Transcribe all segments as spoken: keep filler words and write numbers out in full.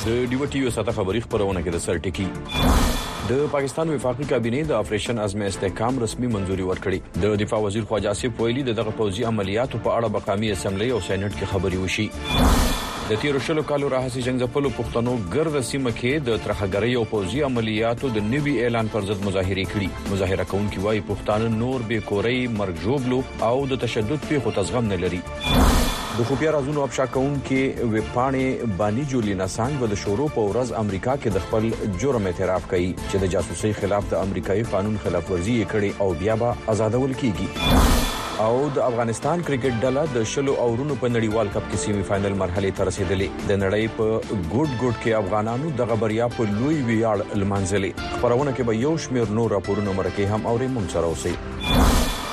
د ډیو ټي یو ساته خبري خبرونه کې د سر ټکی د پاکستان وفاقي کابینه د اپریشن عزم استحکام رسمي منځوري ورکړي. د دفاع وزیر خواجه آصف ویلي دغه پوځي عملیاتو په اړه مقامي اسمبلی او سېنات کې خبري وشي. د تیرو شلو کالو راهسي جنگ ځپلو پښتنو ګرد سیمه کې د ترخګرۍ او پوځي عملیاتو د نوي اعلان پر ضد مظاهره کړي. مظاهره کوونکي وايي پښتانه نور به کوري مرګ جوړلو او د تشدد په خو تزغم نه لري. د خفیه رازونو افشا کوونکې وپانې بانی جولینا سانګ د شورو په ورځ امریکا کې د خپل جرم اعتراف کوي چې د جاسوسي خلاف د امریکایي قانون خلاف ورزي کړي او بیا به آزادول کیږي. او د افغانستان کرکټ ډله د شلو اورونو په نړیوال کپ کې سیمي فائنل مرحله ته رسیدلې. د نړۍ په ګډ ګډ کې افغانانو د غبریا په لوی ویاړ لمانځلې. خبرونه کې به یو شمېر نور راپورونه مرکه هم اوري مونږ سره اوسئ.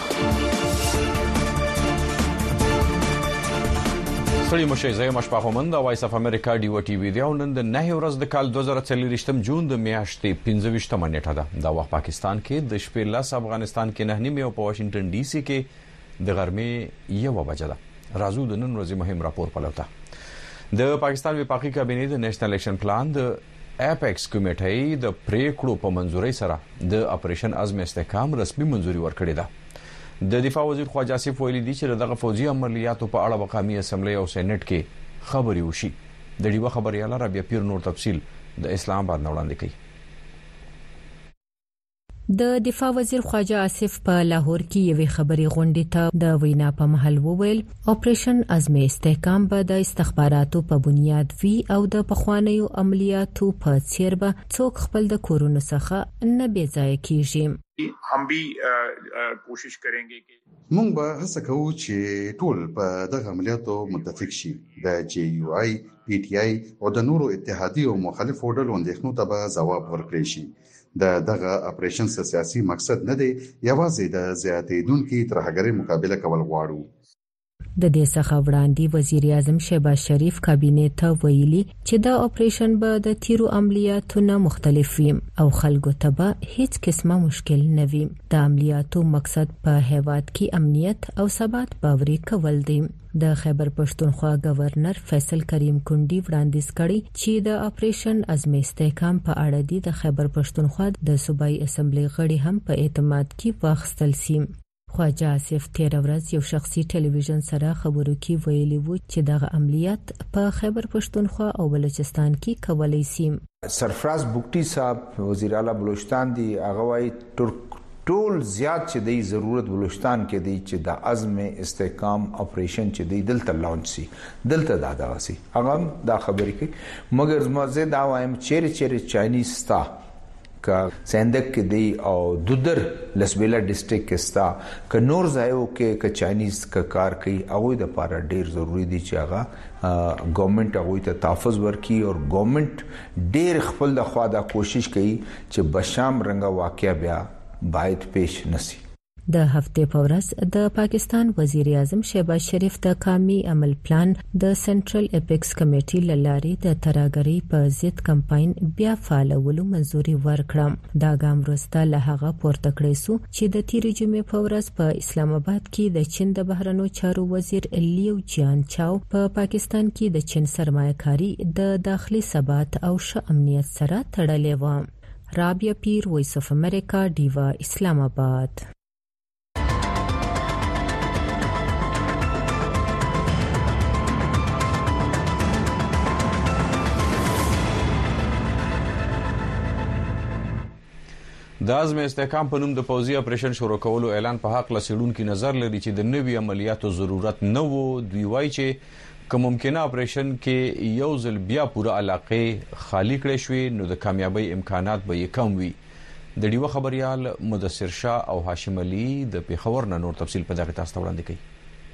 سړي مشه زې مشپاخومند د وایس اف امریکا ډیو ټي وی دی او نن د نه ورځ د کال دوه زره څلور جون د میاشتې پنځه نیټه ده. دا وخت پاکستان کې د شپې لاس افغانستان کې نه نیمه او په واشنگټن ډي سي کې د غرمې یو بجه ده. راځو د نن ورځې مهم راپور پلوته. د پاکستان وفاقي کابینه د نېشنل اکشن پلان د اپیکس کمیټې د پریکړو په منځوري سره د اپریشن عزم استحکام رسمي منځوري ورکړې ده. د دفاع وزیر خواجه آصف ویلي دي چې دغه فوجي عملیاتو په اړه مقامي اسمبلی او سېنات کې خبري وشي. د ډیو خبرياله رابعه پیر نور تفصیل د اسلام آباد وړاندې کوي. د دفاع وزیر خواجه آصف په لاهور کې یوې خبري غونډې ته د وینا په محل وویل اپریشن عزم استحکام به د استخباراتو په بنیاد وی او د پخوانیو عملیاتو په څیر به څوک خپل د کورونو څخه نه بې ځای کیږي. هم به کوشش کरेंगे कि موږ به هڅه کوو چې ټول په دغه عملیاتو متفق شي. د جی یو آی پی ټی آی او د نورو اتحادی او مخالفو ډلو اندېښنو ته به ځواب ورکړي شي. د دغه اپریشن سیاسي مقصد نه دی، یوازې د زیاتېدونکو ترهګرۍ مقابله کول غواړو. د دې څخه وړاندې وزیر اعظم شهباز شریف کابینه ته ویلي چې دا اپریشن به د تیرو عملیاتو نه مختلف وي او خلکو ته به هیڅ قسمه مشکل نه وي. د عملیاتو مقصد په هیواد کې امنیت او ثبات باوري کول دي. د خیبر پښتونخوا گورنر فیصل کریم کندی وړاندیز کړی چې د اپریشن عزم استحکام په اړه دی د خیبر پښتونخوا د صوبایي اسمبلی غړي هم په اعتماد کې واخیستل شي. خواجه آصف تیر ورځ یو شخصي ټلویزیون سره خبرو کې ویلي وو چې دغه عملیات په خیبر پښتونخوا او بلوچستان کې کولای شي. سرفراز بوکټي صاحب وزیر اعلی بلوچستان دی هغه وايي ټول زیات چې دی ضرورت بلوچستان کې دی چې د عزم استحکام اپریشن چې دی دلته لانچ شي دلته دا دغسي هغه دا خبرې کوي. مګر زما دا وایم چیرې چیرې چاینیز ستا کا سندک کې دی او دودر لسبیلا ډیسټریکټ کې ستا ک نور ځایو کې ک چاینیز کا کار کوي هغه د لپاره ډیر ضروری دی چې هغه ګورنمنت هغه ته تحفظ ورکړي او ګورنمنت ډیر خپل د خوا د کوشش کوي چې بشام رنګه واقعیا بیا باید پیش نسی. د هفته په ورځ د پاکستان وزیر اعظم شهباز شریف د قومي عمل پلان د سنټرل اپیکس کمیټې لارې د ترهګرۍ په ضد کمپاین بیا فعالولو منځوري ورکړه. دا ګام وروسته له هغه پورته کړی سو چې د تیرې جمعې په ورځ په اسلام آباد کې د چین د بهرنیو چارو وزیر لیو جان چاو په پاکستان کې د چین سرمایه‌کاري د داخلي ثبات او ښه امنیت سره تړلې و. رابعه پیر وایس اف امریکا ډیوا اسلام آباد. د عزم استحکام په نوم د پوځي اپریشن شروع کولو اعلان په حق لسیډونکو نظر لري چې د نوي عملیاتو ضرورت نه وو. دوی وایي چې که ممکنه اپریشن کې یو ځل بیا پوره علاقې خالی کړې شوې نو د کامیابی امکانات به یې کم وي. د ډیو خبريال مدثر شاه او هاشم علي د پیښور نه نور تفصیل په دغه تاسو وړاندې کوي.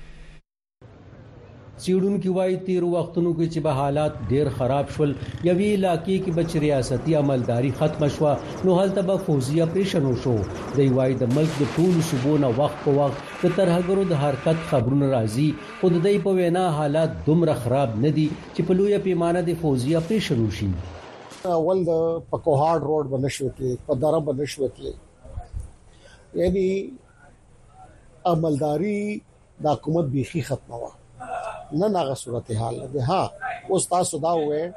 سیډونکو وايي تیر وختونو کې چې به حالات ډیر خراب شول یوې علاقې کې بچ ریاستي عملداري ختم شو نو هلته به فوزي اپریشن وشو. دی وايي د ملک د ټولو صوبونو وخت په وخت د ترهګرو د حرکت خبرونه راځي خو د دې په وینا حالات دومره خراب نه دي چې په لوی پیمانه د فوزي اپریشن وشي. اول د پکوهاډ روډ بنشوته په دره بنشوته یعنی عملداري د حکومت بيخي ختمه و. نه ناغه صورتحال ده. ها اوس تاسو دا وې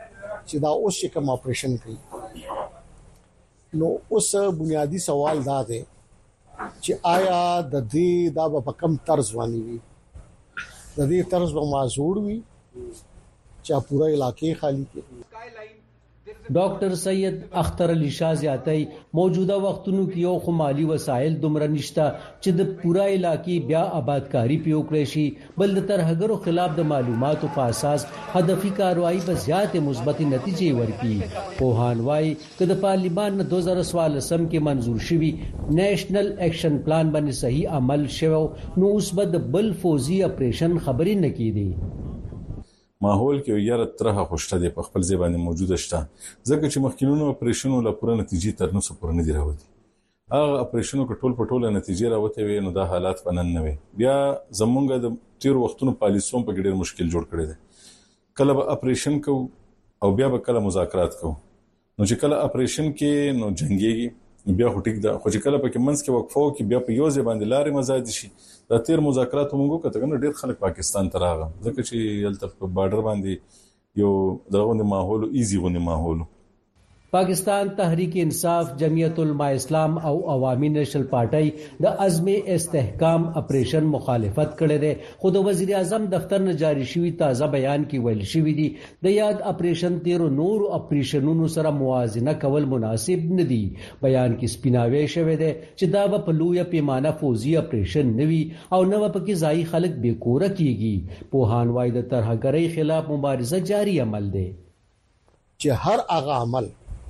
چې دا اوس چې کوم اپریشن کوي نو اوس بنیادی سوال دا دی چې آیا د دې دا په کم طرز باندې وي د دې طرز به معذور وي چې پورا علاقې خالی کړي. ډاکټر سید اختر علی شاه زیاتای موجوده وختونو کې یو خو مالی وسایل دومره نشته چې د پورا علاقې بیا آبادکاری پیو کړی شي بل د ترهګرو خلاف د معلوماتو په اساس هدفي کاروایی به زیات مثبت نتیجې ورکړي. پوهان وايي چې د پارلیمان نه دو هزار څوارلس کې منزور شوی نېشنل اکشن پلان باندې صحیح عمل شوه نو اوس به د بل فوزي اپریشن خبرې نه کیدي. ماحول کې یاره ترخه خوشته دی په خپل ځای باندې موجوده شته ځکه چې مخکینونو اپریشنونو لا پوره نتیجې تر نو سپور نه دی راوړي. هغه اپریشنونو کې ټول په ټوله نتیجې راوته وي نو دا حالات پنن نه وي. بیا زمونږ د تیر وختونو پالیسوم په ډېر مشکل جوړ کړی دی. کله به اپریشن کو او بیا به کله مذاکرات کو نو چې کله اپریشن کې نو جنگيږي بیا هټیک دا خو چې کله په کې منځ کې وقفو کې بیا په یو ځای باندې لارې مزاد شي دا تیر مذاکرات موږ کته کنه ډیر خلک پاکستان ته راغله ځکه چې یلته په بارډر باندې یو دغه ماحول ایزي غونې ماحول. پاکستان تحریک انصاف جمعیت علماء اسلام او عوامي نېشنل پارټي د عزم استحکام اپریشن مخالفت کړي دي. خود وزیر اعظم دفتر نه جاری شوی تازه بیان کې ویل شوی دی د یاد اپریشن تیر نور اپریشنونو سره موازنه کول مناسب نه دی. بیان کې سپیناوي شوی دی چې دا په لوی پیمانه فوزي اپریشن نوي او نو پکې ځای خلک بیکوره کیږي. پوهان وايي د ترهګرۍ خلاف مبارزه جاری عمل دی چې هر هغه عمل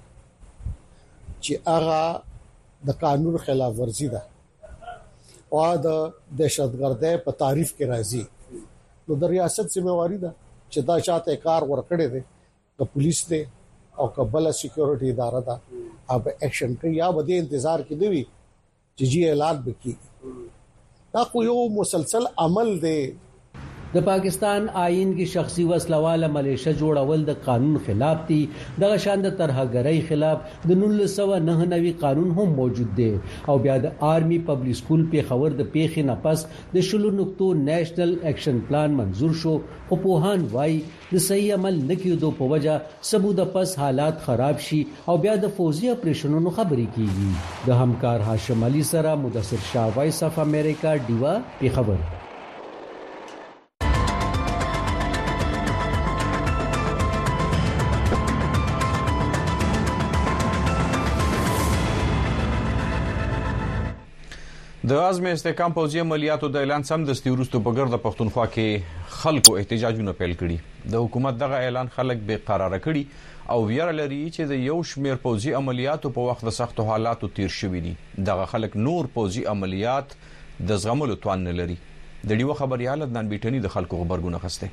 چې هغه د قانون خلاف ورزي ده او د دهشتګردۍ په تعریف کې راځي نو د ریاست ذمہواری ده چې دا چاته کار ورکړي دي د پولیس دی او کبل سکیورټي اداره ده اب اکشن کوي یا بده انتظار کې دی چې جی اعلان وکړي. دا خو یو مسلسل عمل دی. د پاکستان آئین کې شخصي وسلواله ملیشه جوړول د قانون خلاف دي. دغه شان د ترهګرۍ خلاف د نولس سوه نهه نوي قانون هم موجود دی او بیا د آرمي پبلک سکول پیښور د پیښې نه پس د شلو نقطو نېشنل اکشن پلان منزور شو. خو پوهان وايي د صحیح عمل نکیدو په وجه سبو د پس حالات خراب شي او بیا د فوزي اپریشنونو خبرې کیږي. د همکار هاشم علي سره مدثر شاه وایس اف امریکا دیوا پیښور. د عزم استحکام پوځي عملیاتو د اعلان سم د ستورستو په ګرد پښتونخوا کې خلکو احتجاجونه پیل کړي. د حکومت دغه اعلان خلک به قرار کړي او ویره لري چې د یو شمیر پوځي عملیاتو په وخت د سختو حالاتو تیر شوي دي. دغه خلک نور پوځي عملیات د زغملو توان نه لري. د ډیو خبريال عدنان بیٹنی د خلکو خبرګونه خسته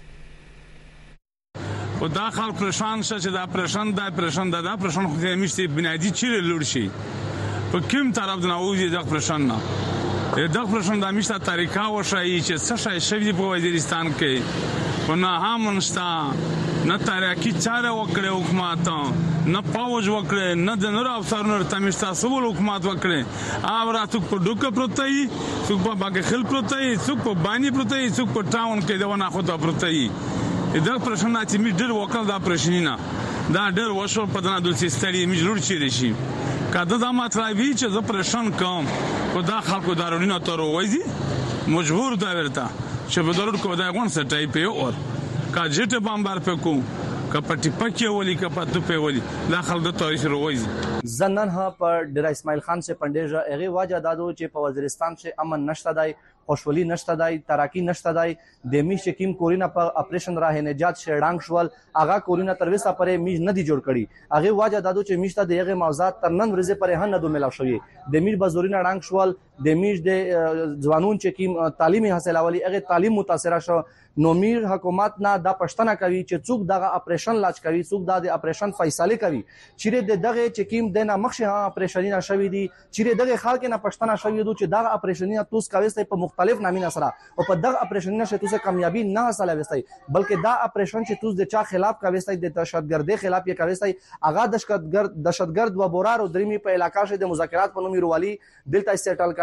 او دا خلک پرشان شې چې دا پرشان دا پرشان دا پرشان خو دې مشتي بنادي چیرې لور شي په کوم طرف نه اوږي دا پرشان نه دا پرشان د میشته طریقه وشي چې څه شي شوی په وزیرستان کې په نه همنستا نه تاریخي چاره وکړي حکومت نه پاوج وکړي نه د نور افسرانو تمیشته سول حکومت وکړي او راتو په ډوکه پروتای څوک په باګ خل پروتای څوک په باندې پروتای څوک په ټاون کې دا نه خو ته پروتای دا پرشان چې می ډېر وکړ دا پرشنینا دا ډېر وشو په دنا دل سیستري می جوړ چي شي کله دا مطلب وی چې زه پرشان کوم په دا خلکو دارونی تر وایي مجبور دا ورته چې په ضرور کو دا غون سټای په اور کا جټه بمبار پکو کا پټی پکې ولي کا پټو په ولي دا خلک د تاریخ روایي زنن ها پر ډیر اسماعیل خان سے پندیجا هغه واجه دادو چې په وزیرستان سے امن نشته دی خوشحالي نشته دی ترقی نشته دی د میش کیم کورینا پر اپریشن راه نجات شړانګ شول هغه کورینا تر وسه پرې میش نه دی جوړ کړي هغه واجه دادو چې میشته دغه موضوعات تر نن ورځې پرې هن نه دو ملاو شوی د میش بزورینه رانګ شول د میش د ځوانون چې کیم تعلیمي حاصل اولی هغه تعلیم متاثر شو نو میر حکومت نه د پښتنه کوي چې څوک دغه اپریشن لاچ کوي څوک د اپریشن فیصله کوي چیرې د دغه چکیم د نه مخشه اپریشنونه شوی دي چیرې دغه خلک نه پښتنه شوی دي چې دغه اپریشنونه توس کوي په مختلف نامینه سره او په دغه اپریشنونه شته توس کامیابی نه حاصله وستای بلکې دا اپریشن چې توس د چا خلاف کوي د دهشتګردۍ خلاف یې کوي هغه دهشتګرد دهشتګرد و بورار او درمی په علاقې د مذاکرات په نوم روالي دلته سټل کوي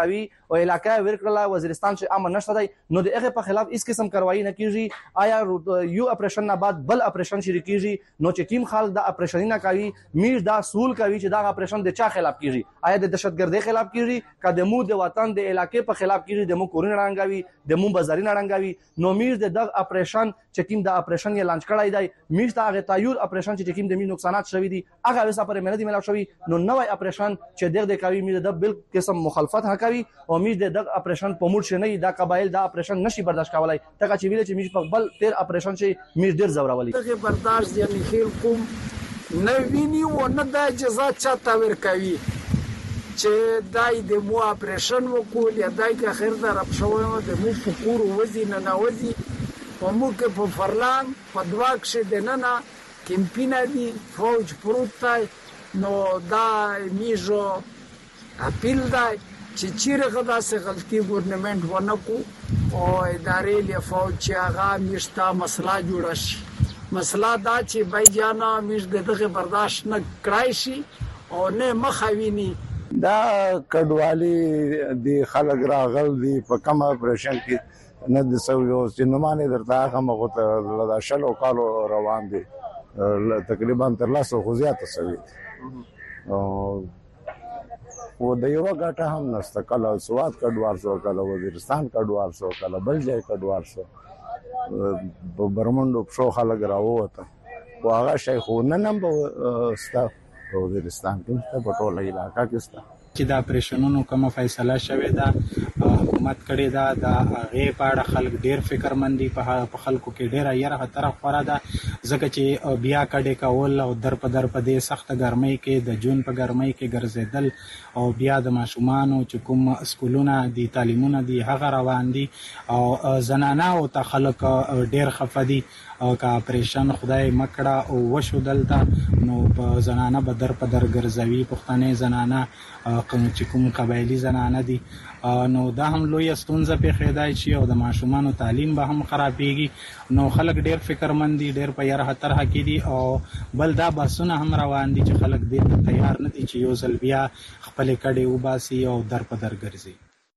کوي او علاقې ورکړه وزیرستان چې امن نشته دی نو د هغه په خلاف هیڅ قسم کاروایی نه کیږي آیا یو اپریشن نه بعد بل اپریشن شروع کیږي نو چې کوم خلک د اپریشن نه کوي میر دا سول کوي چې دا اپریشن د چا خلاف کیږي آیا د دهشتګردۍ خلاف کیږي که د مو د وطن د علاقې په خلاف کیږي د مو کورونه رنګوي د مو بازاري نه رنګوي نو میر د دغه اپریشن چې کوم د اپریشن یې لانچ کړای دی میر ته هغه تایور اپریشن چې کوم د میر نقصانات شوي دي هغه وسه پر مهنتي ملاو شوي نو نوې اپریشن چې دغه د کوي میر د بل قسم مخالفت کوي او میر د دغه اپریشن په موډ شنه دا قبایل دا اپریشن نشي برداشت کولای ته چې ویل چې میر په بل تیر اپریشن چې میر ډیر زورولي دغه برداشت یعنی خیر کوم نه ویني او نه د اجازه چاته ورکوي چې دای د مو اپریشن وکول یا دای که خیر در اپشوه د مو فکور وزي نه نوزي په مو کې په فرلان په دواک شه د نه نه کمپینا دی فوج پروت نو دا میجو اپیل دی چې چیرې غدا سه غلطي ګورنمنت ونکو او ادارې له فوج چې هغه مشتا مسله جوړ شي مسله دا چې بای جانا مش دغه برداشت نه کړای شي او نه مخاویني دا کډوالي دی خلک راغل دی په کوم اپریشن کې نه د سویو سینمانه درته هغه مغه له شلو کالو روان دي تقریبا تر لاسو خو زیاته سوي او و د یو غټه هم نسته کله سواد کډوال سو کله وزیرستان کډوال سو کله بل ځای کډوال سو په برمندو شو خلک راووته او هغه شیخ نه نم ستا وزیرستان کې په ټوله علاقہ کې ستا چې دا اپریشنونو کومه فیصله شوې ده حکومت کړي دا د هغه په اړه خلک ډیر فکرمندي په خلکو کې ډیر یره خطر خورا ده ځکه چې بیا کډې کول او در په در په دې سخت ګرمۍ کې د جون په ګرمۍ کې ګرځېدل او بیا د ماشومانو چې کوم سکولونه دي تعلیمونه دي هغه روان دي او زنانه او ته خلک ډیر خفدي او کا اپریشن خدای مکړه او وشو دلته نو په زنانه بدر په در ګرځوي پښتنې زنانه کوم چې کوم قبایلی زنانه دي نو دا هم لوی ستونزه پیښیدای شي او د ماشومانو تعلیم به هم خرابېږي نو خلک ډیر فکرمندي ډیر په یاره خطر حقې دي او بل دا باسونه هم روان دي چې خلک دې تیار نه دي چې یو ځل بیا خپل کډې وباسي او در په در ګرځي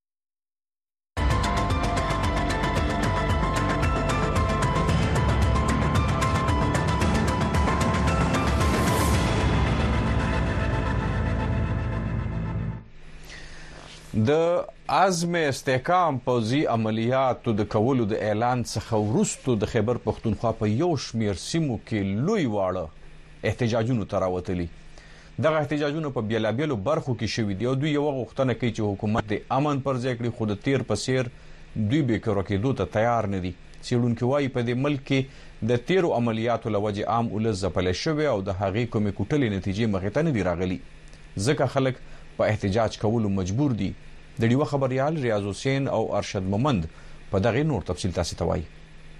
د عزم استحکام پوځي عملیاتو د کولو د اعلان څخه وروسته د خیبر پښتونخوا په یو شمېر سیمو کې لوی واړه احتجاجونه تراوتلي دغه احتجاجونه په بیلابیلو برخو کې شوي دي او دوی یو غوښتنه کوي چې حکومت د امن پر ځای کړي خو د تیر په څیر دوی بیکاره کېدو ته تیار نه دي څېړونکي وایي په دې ملک کې د تیرو عملیاتو له وجې عام ولس ځپلی شوی او د هغې کومې کوټلې نتیجې مخې ته نه دي راغلي ځکه خلک په احتجاج کولو مجبور دي د ډیوه خبريال ریاض حسین او ارشد مومند په دغه نور تفصیل تاسو ته وایي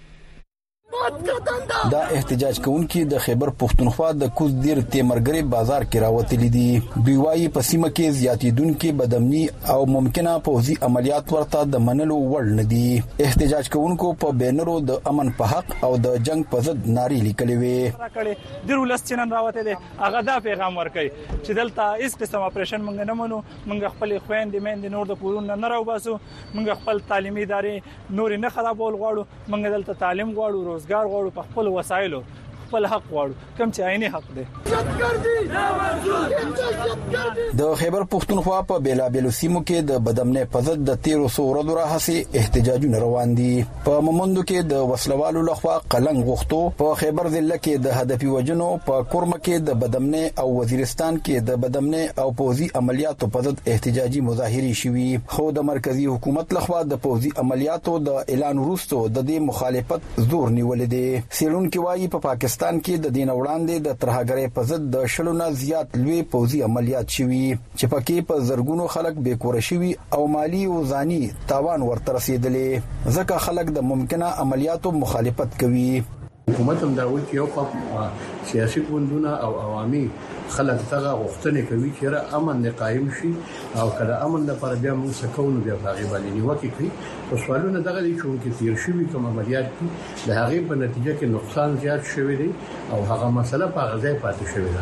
دا احتجاج کوونکي د خیبر پښتونخوا د کوزدیر تیمرګری بازار کې راوتلي دي دوی وايي په سیمه کې زیاتیدونکو بدامني او ممکنه پوځي عملیات ورته د منلو وړ نه دي احتجاج کوونکو په بینرو د امن په حق او د جنگ په ضد ناري لیکلې وې د ولس چنن راوته دي هغه دا پیغام ورکړي چې دلته هیڅ قسم اپریشن مونږ نه منو مونږ خپل خويندې مېندې نور د پورون نه راوباسو مونږ خپل تعلیمي ادارې نور نه خرابول غواړو مونږ دلته تعلیم غواړو روزګار غواړو په خپل وسایلو خپل حق غواړو کوم چې عیني حق دی د خیبر پښتونخوا په بیلابیلو سیمو کې د بدامنۍ په ضد د تیرو څو ورځو راهیسې احتجاجونه روان دي په مومندو کې د وسلوالو لخوا قلنګ غوښتو په خیبر ضلع کې د هدفي وجنو په کورمه کې د بدامنۍ او وزیرستان کې د بدامنۍ او پوځي عملیاتو په ضد احتجاجي مظاهرې شوي خو د مرکزی حکومت لخوا د پوځي عملیاتو د اعلان وروسته د دې مخالفت زور نیولې دي سیلونکو وايي په پاکستان کې د دین وړاندې د ترهګرۍ په ضد د شلونه زیات لوی پوځي عملیات شوي چې پکې په زرګونو خلک بیکور شوي او مالی او ځاني تاوان ورته رسیدلې ځکه خلک د ممکنه عملیاتو مخالفت کوي حکومت هم دا وایي چې یو سیاسي ګوندونه او عوامي خلک څنګه غوښتنې کوي چې را امن قائم شي او کله امن لپاره بیا موږ څه کوو بیا هغه باندې نیوکه کوي او سوالونه دغه دي چې تیر شوي کوم عملیات دي د هغه په نتیجه کې نقصان زیات شوی دی او هغه مسله په غځای پاتې شوی ده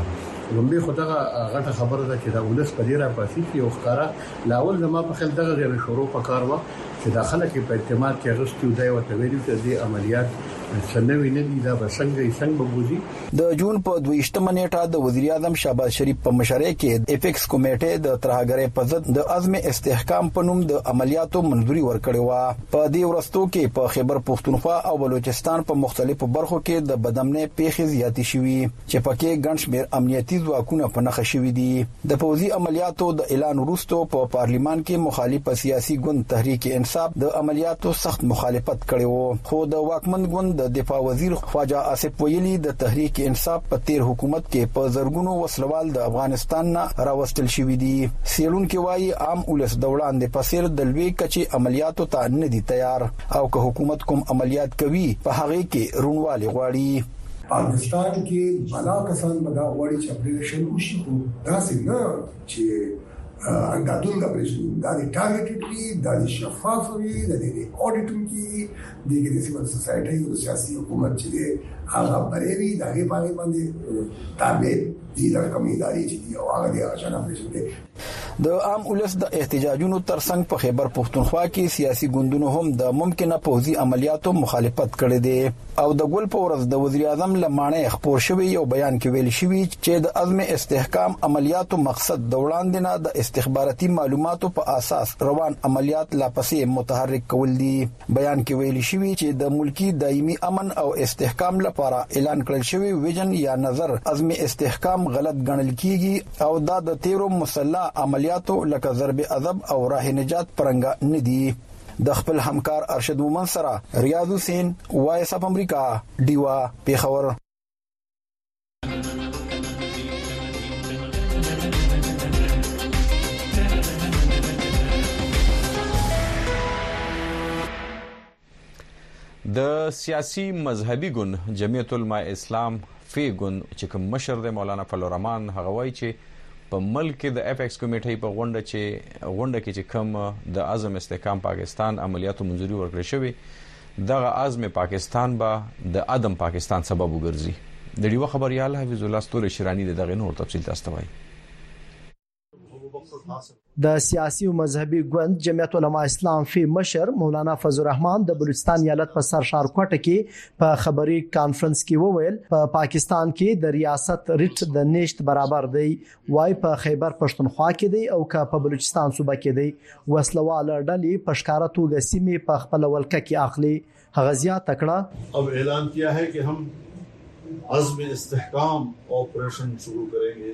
لومبي خدغه غټه خبره ده چې دا ولس په ډیره پاسي کې او ښکارا لاول زما په خل دغه غیر شروع پکار و چې داخله کې په اعتماد کې غوښتي دی او ته ویلو چې د عملیات څنګه ویني دا څنګه څنګه بوزي د جون په دویشتمه نیټه د وزیر اعظم شهباز شریف په مشرۍ کې اپیکس کمیټه د ترهګرۍ په ضد د عزم استحکام په نوم د عملیاتو منځوري ورکړې و په دې ورستو کې په خیبر پختونخوا او بلوچستان په مختلفو برخو کې د بدامنۍ پیښې زیاتې شوې چې پکې ګڼ شمېر امنیتي ځواکونه په نښه شوي دي د پوځي عملیاتو د اعلان وروسته په پارلیمان کې مخالف سیاسي ګوند تحریک انصاف د عملیاتو سخت مخالفت کړی و خو د واکمن ګوند د دفاع وزیر خواجه آصف ویلی د تحریک انصاف په تیر حکومت کې په زرګونو وسلوال د افغانستان نه راوستل شوې دي سیلون کې وایي عام ولس د وړاندې پسیر د لوی کچې عملیاتو ته نه دي تیار او که حکومت کوم عملیات کوي په هغه کې رونوالي غواړي پاکستان کې بلا کسان بدا غواړي چې اپریشن وشي خو دا څنګه چې اندادون د اپریشن دا د ټارګټډ وی دا د شفاف وی دا د اډیټینګ کی دغه د سیول سوسایټي او سیاسي حکومت چې هغه بریوي د هغه باندې باندې تابع دي د کمیداري چې او هغه د اجازه اپریشن دی د عام ولس د احتجاجونو ترڅنګ په خیبر پختونخوا کې سیاسي ګوندونو هم د ممکنه پوځي عملیاتو مخالفت کړې دي او د ګل پورز د وزیر اعظم لمانه خبر شوی یو بیان کې ویل شوی چې د عزم استحکام عملیاتو مقصد د وړاندې نه د استخباراتي معلوماتو په اساس روان عملیات لا پسې متحرک کول دي بیان کې ویل شوی چې د ملکی دایمي امن او استحکام لپاره اعلان کړل شوی ویژن یا نظر عزم استحکام غلط ګڼل کیږي او دا د تیرو مسلح عملیاتو لکه ضرب عذاب او راه نجات پرنګ نه دي د خپل همکار ارشد مومن سره ریاض حسین وایس اف امریکا دیوا پیښور د سیاسي مذهبي ګوند جمعیت العلماء اسلام فی ګوند چې کوم مشر د مولانا فضل الرحمن هغه وایي چې په ملک کې د اپیکس کمیټې په غونډه چې غونډه کې چې کوم د عزم استحکام پاکستان عملیاتو منځوري ورکړې شوی دغه عزم پاکستان به د عدم پاکستان سبب وګرځي د ډیو خبريال حفیظ الله ستوري شرانی دغه نور تفصیل تاسو وایي د سیاسي او مذهبي ګوند جمعیت العلماء اسلام فی مشر مولانا فضل الرحمن د بلوچستان ایالت په سرشار کوټه کې په خبري کانفرنس کې وویل په پا پاکستان کې د ریاست ریټ د نشټ برابر دی وای په خیبر پښتونخوا کې دی او کا په بلوچستان صوبه کې دی وسلوال ډلې پښکارا توګه سیمې په خپل ولکه کې اخلي هغه زیات تکړه अब ऐलान किया है कि हम अज़्म इस्तेहकाम ऑपरेशन शुरू करेंगे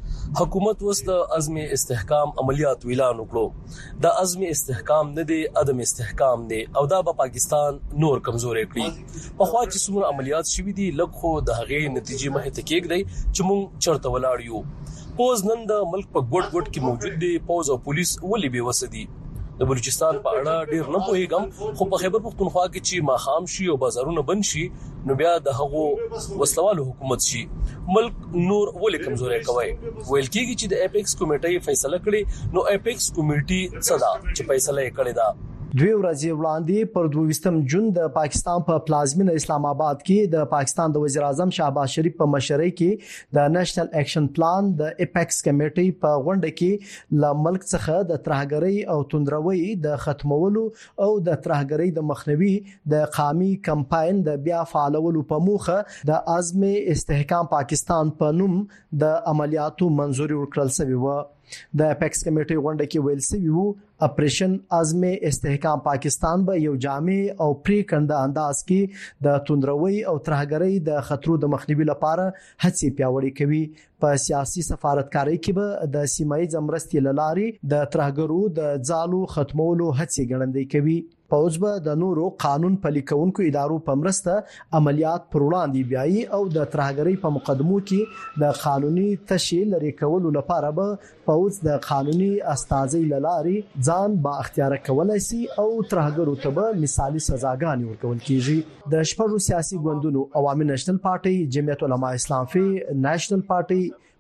حکومت وس د عزم استحکام عملیات اعلان وکړو د عزم استحکام نه دی عدم استحکام دی او دا په پاکستان نور کمزورې کړی په خوا چې څومره عملیات شوې دي لکه د هغه نتیجې مخه ته کېږي چې مونږ چرته ولاړ یو پوز نن د ملک په ګډ ګډ کې موجود دي پوز او پولیس ولې به وسدي د بلوچستان په اړه ډیر نه پوهیږم خو په خیبر پختونخوا کې چې ماخام شي او بازارونه بند شي نو بیا د هغو وسلوالو حکومت شي ملک نور ولې کمزورې کوي ویل کېږي چې د اپیکس کمیټې فیصله کړي نو اپیکس کمیټې صدا چې فیصله یې کړې ده دوی ورځې وړاندې پر دویستم جون د پاکستان په پلازمینه اسلام آباد کې د پاکستان د وزیر اعظم شهباز شریف په مشرۍ کې د نېشنل اکشن پلان د اپیکس کمیټې په غونډه کې ل ملک څخه د ترهګرۍ او توندروي د ختمولو او د ترهګرۍ د مخنیوي د قامي کمپاین د بیا فعالولو په موخه د عزم استحکام پاکستان په نوم د عملیاتو منځوري ورکړل شوی و د اپیکس کمیټې غونډه کې ویل شوی وو اپریشن عزم استحکام پاکستان به یو جامع او پریکنده انداز کې د توندروي او ترهګرۍ د خطرو د مخنیوي لپاره هڅې پیاوړې کوي په سیاسي سفارتکارۍ کې به د سیمایي مرستې لارې د ترهګرو د ځالو ختمولو هڅې ګړندې کوي پوز به د نورو قانون پلي کونکو ادارو په مرسته عملیات پر وړاندې بیاي او د ترهګرۍ په مقدمو کې د قانوني تشکیل لري کولو لپاره به پوز د قانوني استازي لارې ځان با اختیار کولای شي او ترهګرو ته به مثالي سزاګانې ورکول کیږي د شپږو سیاسي ګوندونو عوامي نېشنل پارټي جمعیت العلماء اسلام فی نېشنل پارټي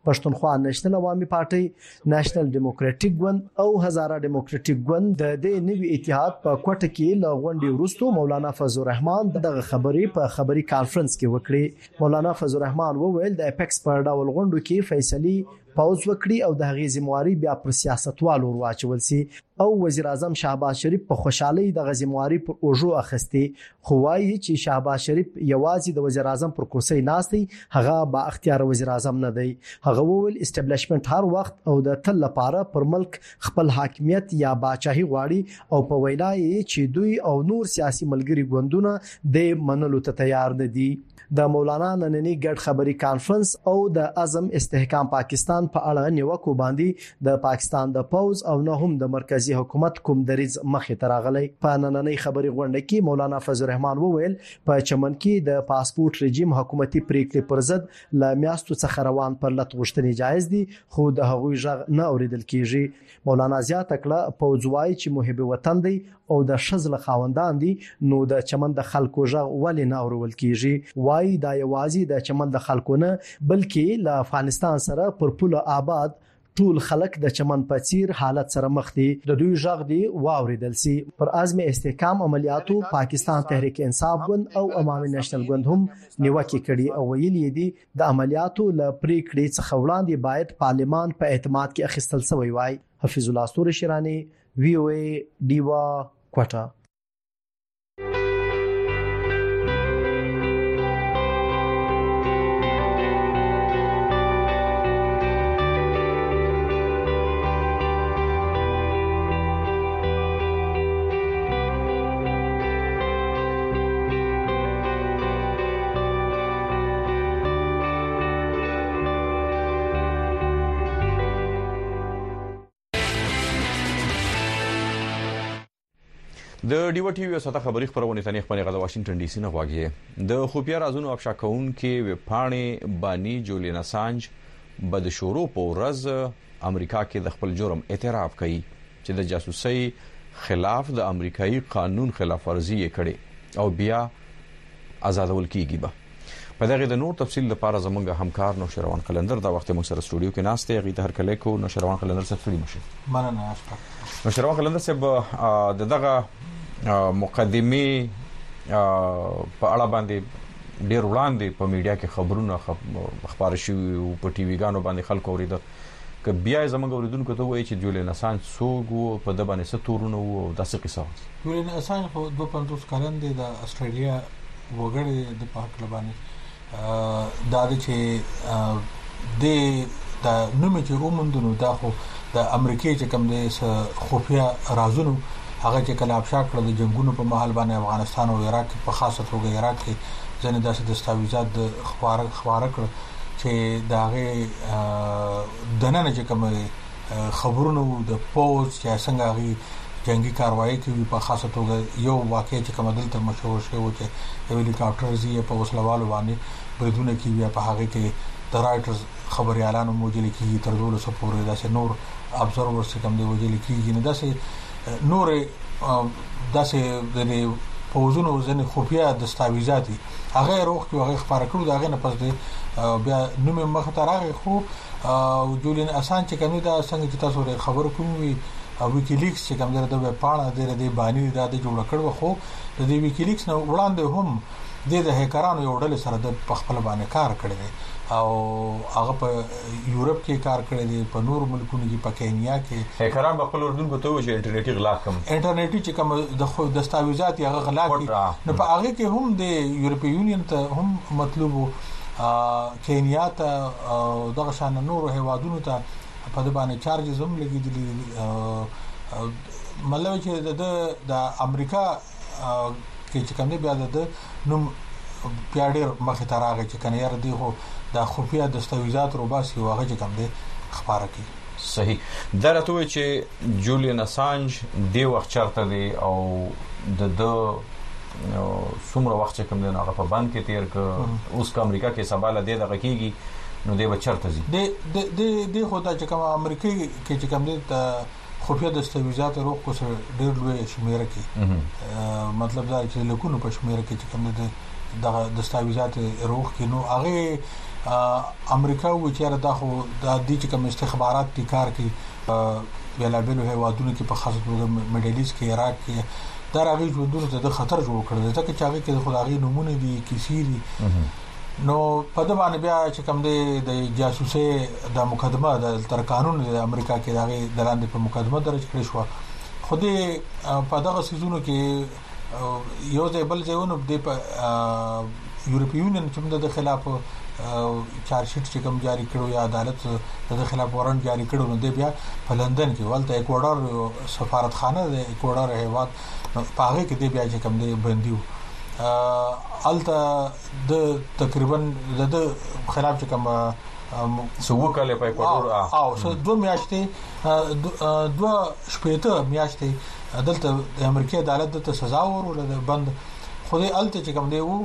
پښتونخوا نېشنل عوامي پارټي نېشنل ډیموکراټیک ګوند او هزاره ډیموکراټیک ګوند د دې نوي اتحاد په کوټه کې له غونډې وروسته مولانا فضل الرحمن دغه خبرې په خبري کانفرنس کې وکړي. مولانا فضل الرحمن وویل د اپیکس پر ډول غونډو کې فیصلي پاوز وکړي او د هغې ذمہواري بیا پر سیاستوالو ورواچول سي او وزیر اعظم شهباز شریف په خوشحالي د ذمہواري پر اوجو اخستي. خو وايي چې شهباز شریف یوازې د وزیر اعظم پر کرسي ناستي هغه با اختیار وزیر اعظم نه دی. هغه وویل اسټابلیشمنت هر وخت او د تل لپاره پر ملک خپل حاکمیت یا باچاهي غواړي او په وینا یې چې دوی او نور سیاسي ملګری ګوندونه د منلو ته تیار نه دي. د مولانا نننی ګډ خبري کانفرنس او د اعظم استحکام پاکستان په اړه نیوکو باندې د پاکستان د پوز او نه هم د مرکزی حکومت کوم دریز مخې ته راغلی. په نننی خبري غونډه کې مولانا فضل الرحمن وویل په چمن کې د پاسپورت رژیم حکومتي پریکړې پر ضد ل میاشتو څخه روان پر لټ غوښتنې جایز دي خو د هغوی ژغ نه اوریدل کیږي. مولانا زیات کړه پوزوای چې محب وطن دی او د شزل خاوندان دي نو د چمن د خلکو ژغ ولې نه اورول کیږي. وای دا یوازې د چمن د خلکو نه بلکې له افغانستان سره پر پوله آباد ټول خلک د چمن په څیر حالت سره مخ دي. د دوی ژغ دی واوریدل سي. پر عزم استحکام عملیاتو پاکستان تحریک انصاف ګوند او عوامي نېشنل ګوند هم نیوکه کړي او ویلي دي د عملیاتو ل پریکړې څخه وړاندې باید پارلمان په اعتماد کې اخیستل شوی وای. حفیظ الله استوري شیرانی وی او ای دیوا کوټه. د ډیو ټي وی ساته خبري خبرونه تنه خپل غږ واشنگټن ډي سي نه غواګي. د خفیا رازونو افشا کون کې وپاڼې بانی جولین اسانج بد شروع په ورځ امریکا کې د خپل جرم اعتراف کړي چې د جاسوسي خلاف د امریکایي قانون خلاف ورزي کړي او بیا آزادول کیږي. به په دغه د نور تفصیل لپاره زمونږ همکار نو شروان قلندر دا وخت موږ سره سټوډیو کې ناشته غي ته هر کله کو نو شروان قلندر سره فری مشه. مننه اشفاق. نو شروان قلندر صاحب د دغه مقدمه په اړه باندې ډیر وړاندې په میډیا کې خبرونه خبر شوي او په ټي وی ګانو باندې خلک اوریدل ک بیا زموږ اوریدونکو ته وایي چې جولین اسانج سوګو په د باندې ستورونه او داسې قصه. جولین اسانج خو دوه پنځوس کلن دی د استرالیا وګړي د پاک لبانې دا د چې د د نوم چې ومندونو دا خو د امریکای چې کوم د خفیا رازونو هغه چې کله افشا کړل د جنگونو په محل باندې افغانستان او عراق په خاصه توګه عراق کې ځنې داسې دستاویزات د خبره خبره کړ چې داغه دنه چې کوم خبرونو د پوز چې څنګه غي جنگي کاروایی کوي په خاصه توګه یو واقع چې کوم دلته مشهور شوی و چې یو هلیکاپټر زی په وسلوالو باندې بریدونه کوي په هغه کې د رائټرز خبريالانو موجود کیږي تر ډول سپورې داسې نور ابزرورز چې کوم دی وجل کیږي نه داسې نور داسې د پوزونو ځنې خفیا دستاویزات هغه روغ کې هغه خبره کړو داغه نه پس دی بیا نوم مخ ته راغی خو جولین اسانج چې کوم دا څنګه چې تاسو خبرو کوم او ویکیلیکس چې کوم درته په پاڼه د بانی د جوړ کړو خو د دې ویکیلیکس نو وړاندې هم د هکرانو یو ډول سره د خپل باندې کار کړی او هغه په یورپ کې کار کړی دی په نور ملکونو کې په کینیا کې هکران په خپل اردن کو ته وجه انټرنیټي غلا کوم انټرنیټي چې کوم د خو دستاویزات هغه غلا کوي نو په هغه کې هم د یورپی یونین ته هم مطلوب کینیا ته او دغه شان نور هیوادونو ته په د باندې چارجز هم لګیدلي مطلب چې د د امریکا کې چې کوم دی بیا د نوم پیاډر مخه تراغه چې کنه یار دی خو د خفیا دستاویزات روباسي واغه چې کوم دی خبره کوي. صحیح درته وی چې جولین اسانج دی وخت چرته دی او د د څومره وخت چې کوم دی هغه په بند کې تیر ک اوس کا امریکا کې سباله دی دغه کیږي نو دی بچرته زی دی د د خدای چې کوم امریکای کې چې کوم دی ته خفیا دستاویزات روغ کو سره ډیر لوی شمیره کې مطلب دا چې لکونو په شمیره کې چې کوم دی د دستاویزات روغ کې نو هغه امریکا و چې دا خو د دې چې کوم استخبارات دي کار کوي بلابلو هیوادونو کې په خاص توګه میډل ایست کې عراق کې دا راغلي ژوندونو ته د خطر جوړ کړل ځکه چې هغه کې د خدایي نمونه دي کیسې دي نو په دې باندې بیا چې کوم د جاسوسي د مقدمه د تر قانون د امریکا کې دغه دلاندې په مقدمه درج کړی شو خو دې په دغه سيزونو کې یو ځای بل ځایونه د یورپی یونین چې د خلاف چارج شیټ چې کوم جاری کړو یا عدالت د خلاف وارنټ جاری کړو نو د بیا په لندن کې ولته ایکوادور سفارتخانه د ایکوادور هیواد په هغه کې د بیا چې کوم دی بندیو الته د تقریبا د خلاف چې کوم سو وکاله په ایکوادور او څو دوه میاشتې دوه شپېته میاشتې دلته د امریکا عدالت ته سزا ورولې بند خو دې الته چې کوم دی وو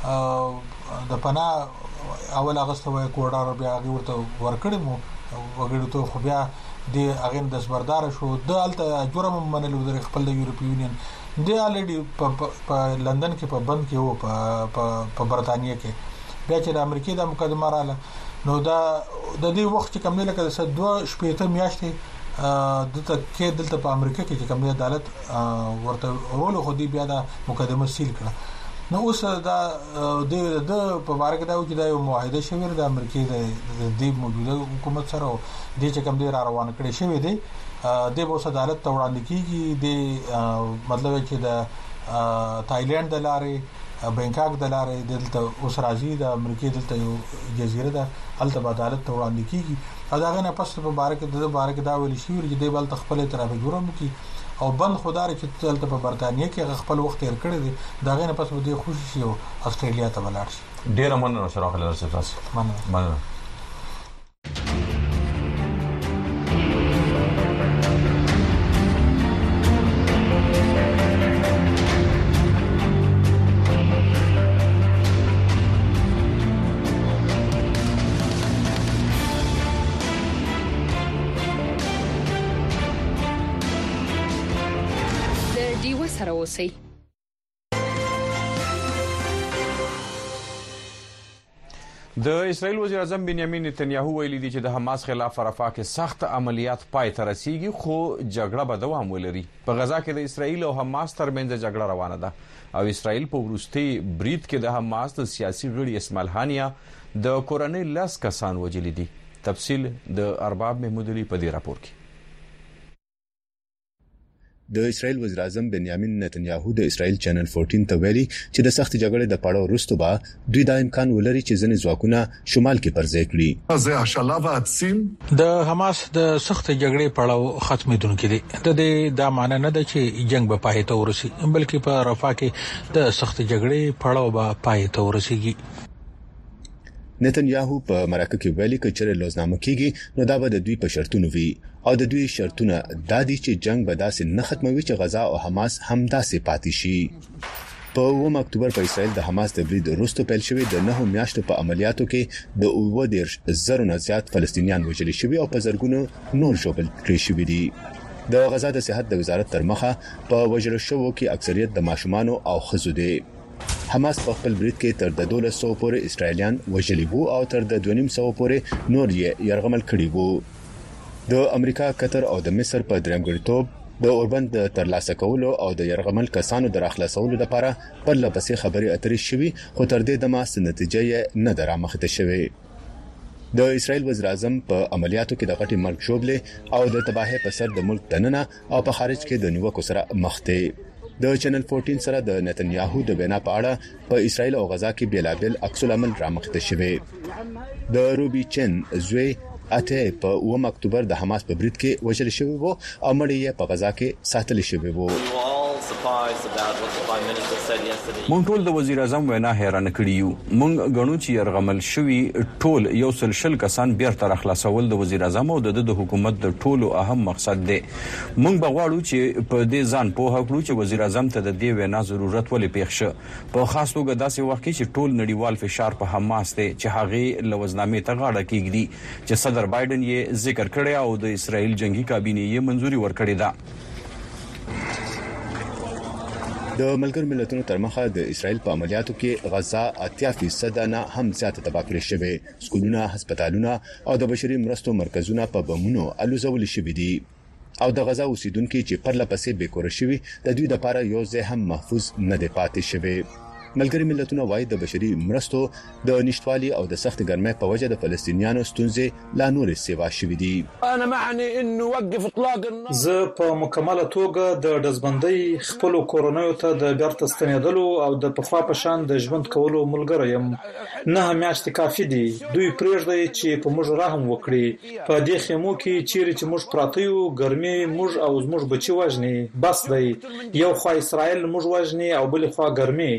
د پنا اول اگست و ایکوادور بیا ورته ورکړم وګړو ته خو بیا د اغه د سبردار شو د الته جرم منلو د خپل د یورپی یونین د الریډي په لندن کې په بند کې وو په برتانیې کې بیا چې د امریکا د مقدمه رااله نو دا د دې وخت کوم نه لکه د دوه شپېته میاشتې د تکې دلته په امریکا کې چې کوم عدالت ورته ورول خو دی بیا د مقدمه سیل کړه نو اوس دا د د په اړه کې دا چې دا یو معاهده شوی د امریکا د د موجوده حکومت سره د چې کوم دی را روان کړی شوی دی د بوس عدالت ته وړاندې کیږي د مطلب چې د تایلند د لارې بانکاک د لارې دلته اوس راځي د امریکا دلته یو جزیره ده الته عدالت ته وړاندې کیږي دا غنه پس په اړه کې د اړه کې دا ویل شوی چې د بل تخپل طرف جوړم کی او بند خدای چې دلته په برتانیې کې خپل وخت تیر کړی دی دا غنه پس به خوشي شي او استرالیا ته ولاړ شي ډیر مننه سره خلل تاسو مننه مننه اوسئ. د اسرائیل وزیر اعظم بنیامین نتنیاهو ویلي دی چې د حماس خلاف رفح کې سخت عملیات پای ته رسیدي خو جګړه به دوام ولري. په غزا کې د اسرائیل او حماس ترمنځ جګړه روانه ده او اسرائیل په وروستي برید کې د حماس د سیاسي غړي اسماعیل هانیه د کورنۍ لاس کسان وجلي دي. تفصیل د ارباب محمود علي په دې راپور کې. د اسرائیل وزیر اعظم بنیامین نتنیاهو د اسرائیل چینل چودہ ته ویلي چې د سخت جګړې د پړاو وروسته به دوی د امکان ولري چې ځینې ځواکونه شمال کې پرځای کړي. د حماس د سخت جګړې پړاو ختمېدونکو دي. د دې د معنی نه ده چې جنگ به پای ته ورسي بلکې په رفح کې د سخت جګړې پړاو به پای ته ورسیږي. نتنیاهو په مرکه کې ویلي چې لوزنامه کېږي نو دا به د دوی په شرطونو وي او د دوی شرطونه د دې چې جنگ به داسې نه ختموي چې غزا او حماس هم داسې پاتې شي. په اووم اکتوبر په اسرائیل د حماس د برید وروسته پیل شوی د نهو میاشتو په عملیاتو کې د اووه دیرش زرو نه زیات فلسطینیان وژل شوي او په زرګونو نور ژوبل کړي شوي دي. د غزا د صحت د وزارت تر مخه په وژل شوو کې اکثریت د ماشومان او ښځو دي. حماس په خپل برید کې تر د دولس سوه پورې اسرائیلیان وژلي وو او تر د دوه نیم سوه پورې نور یې يرغمل کړي وو. د امریکا، قطر او د مصر په درېمګړیتوب د اوربند د ترلاسه کولو او د يرغمل کسانو د راخلاصولو لپاره پر لپسې خبري اترې شوي خو تر دې دمه څه نتیجه نه درامخته شوي. د اسرائیل وزیر اعظم په عملیاتو کې د غټي مرګ شوبله او د تباہي په سر د ملک دننه او په خارج کې د نیوکو سره مخ دي. د چینل چودہ سره د نتنیاهو د وینا په اړه په اسرائیل او غزا کې بیلابل عکس العمل رامخته شوي. د روبي چن زوی اته په اووم اکتوبر د حماس په برید کې وژل شوی وو او مړی یې په غزا کې ساتل شوی وو. مونږ ټول د وزیر اعظم وینا حیران کړي یو. مونږ غنو چې يرغمل شوی ټول یو سلسل کسان بیرته راخلاصول د وزیر اعظم او د د حکومت د ټولو اهم مقصد دی. مونږ بغواړو چې په دې ځان په هکلو چې وزیر اعظم ته د دې وینا ضرورت ولې پېښ شه. په خاص توګه داسې وخت کې چې ټول نړیوال فشار په حماس دی چې هغه لوزنامې ته غاړه کېږي چې صدر بایدن یې ذکر کړی او د اسرائیل جنگي کابینې یې منځوري ورکړې ده. د ملګرو ملتونو تر مخه د اسرایل په عملیاتو کې غزا اتیا فیصد نه هم زیاته تباہ کړې شوې. سکولونه، هسپتالونه او د بشري مرستو مرکزونه په بمونو الوزول شوي دي او د غزا اوسیدونکو چې پرله پسې بیکور شوي د دوی لپاره یو ځای هم محفوظ نه دی پاتې شوی. ملګري ملتونه وايي د بشري مرستو د نشټوالي او د سخت ګرمۍ په وجه د فلسطینیانو ستونزې لا نور سیوا شوې دي. انا معني انه وقف اطلاق النار. زه په مکمله توګه د دزبندۍ خپل کورونیو ته د بیرته ستنېدلو او د پخوا په شان د ژوند کولو ملګری یم. نه میاشتې کافي دي. دوی پرېږدي چې په موږ رحم وکړي. په دې خیمو کې چیرې چې موږ پراته یو ګرمي موږ او زموږ بچي وژني. بس دی. یو خوا اسرائیل موږ وژني او بل خوا ګرمي.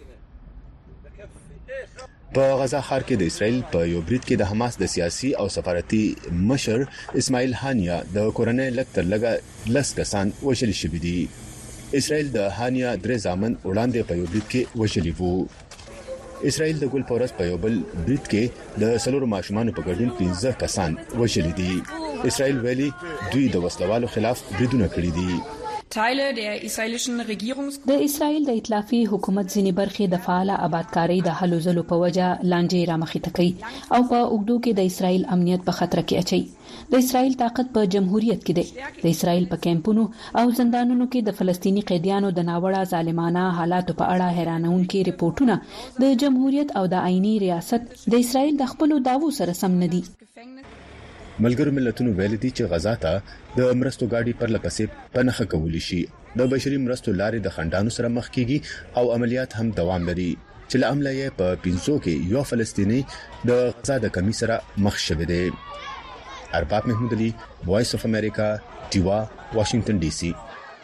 په غزا ښار کې د اسرایل په یو برید کې د حماس د سیاسي او سفارتي مشر اسماعیل هانیا د کورنۍ لکتر لګه لس کسان وژل شوي دي. اسرایل د هانیا درې ځامن وړاندې په یو برید کې وژلي وو. اسرایل د ګل پورس په یو بل برید کې د سلور ماشومان په ګډون پنځه کسان وژلي دي. اسرایل ویلي دوی د وسلوالو خلاف بریدونه کړي دي. Teile der israelischen Regierungs د اسرائیل د ائتلافي حکومت ځینې برخې د فعال آبادکارۍ د هلو ځلو په وجه لانجې رامخې کوي او په اوګدو کې د اسرائیل امنیت په خطر کې اچي. د اسرائیل طاقت په جمهوریت کې دی. د اسرائیل په کیمپونو او زندانونو کې د فلسطینی قیدیانو د ناوړه ظالمانه حالاتو په اړه حیرانونکي ریپورتونه د جمهوریت او د آئینی ریاست د اسرائیل د خپل داوو سره سم نه دي. ملګرو ملتونو ویل دي چې غزا ته د مرستو گاډي پر لپسې پنهخه کولی شي. د بشري مرستو لارې د خندانو سره مخ کیږي او عملیات هم دوام لري چې له عمله یې په پینځو کې یو فلسطینی د غزا د کمی سره مخ شوی دی. ارباب محمود علي، وایس اف امریکا، ټیوا، واشنگټن ډي سي.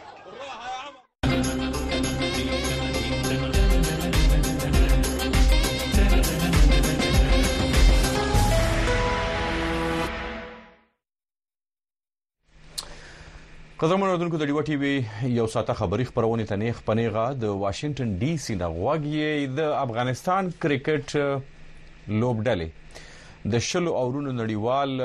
قدرمن اوردونکو د ډیو ټي وي یو ساته خبري خبرونه ته نه خپنيغه د واشنگټن ډي سي نه غوږی د افغانستان کرکټ لوبډلې د شلو اورونو نړیوال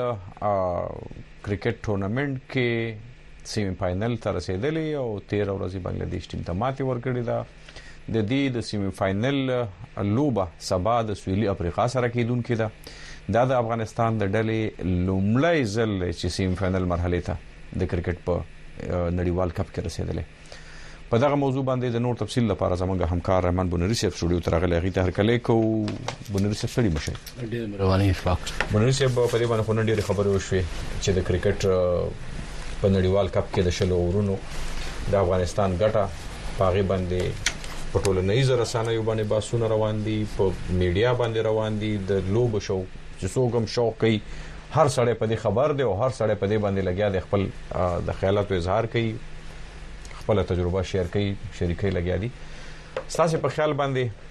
کرکټ ټورنمنت کې سیمی فائنل ته رسیدلې او تیرہ ورځې بنگلاديش ټیم ته ماتې ورکړې ده. د دې د سیمی فائنل لوبه سبا د سویلي افریقا سره کېدونکې ده. دا د افغانستان د ډلې لومړی ځل چې سیمی فائنل مرحله ته د کرکټ په نړیوال کپ کې رسیدلې. په دغه موضوع باندې د نور تفصیل لپاره زموږ همکار رحمان بنوري صاحب سټوډیو ته راغلی. غي ته هرکلې کو بنوري صاحب سړي مشه ډېر مهرباني اشفاق. بنوري صاحب په دې باندې خو نن ډېر خبرې وشوي چې د کرکټ په نړیوال کپ کې د شلو اورونو د افغانستان ګټه پاغي باندې په ټولنیز رسنیو باندې باسونه روان دي، په میډیا باندې روان دي. د لوب شو چې څوګم شوق کوي هر سړی په دې خبر دی او هر سړی په دې باندې لګیا دی، خپل د خیالاتو اظهار کوي، خپل تجربه شیر کوي، شریکي لګیا دي. ستاسو په خیال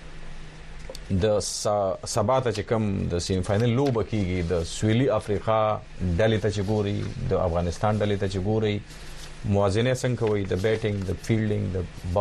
باندې د سبا ته چې کوم د سیمی فائنل لوب کیږي د سویلي افریقا ډلې ته چې ګوري، د افغانستان ډلې ته چې ګوري، موازنه څنګه کوي د بیټینګ، د فیلډینګ، د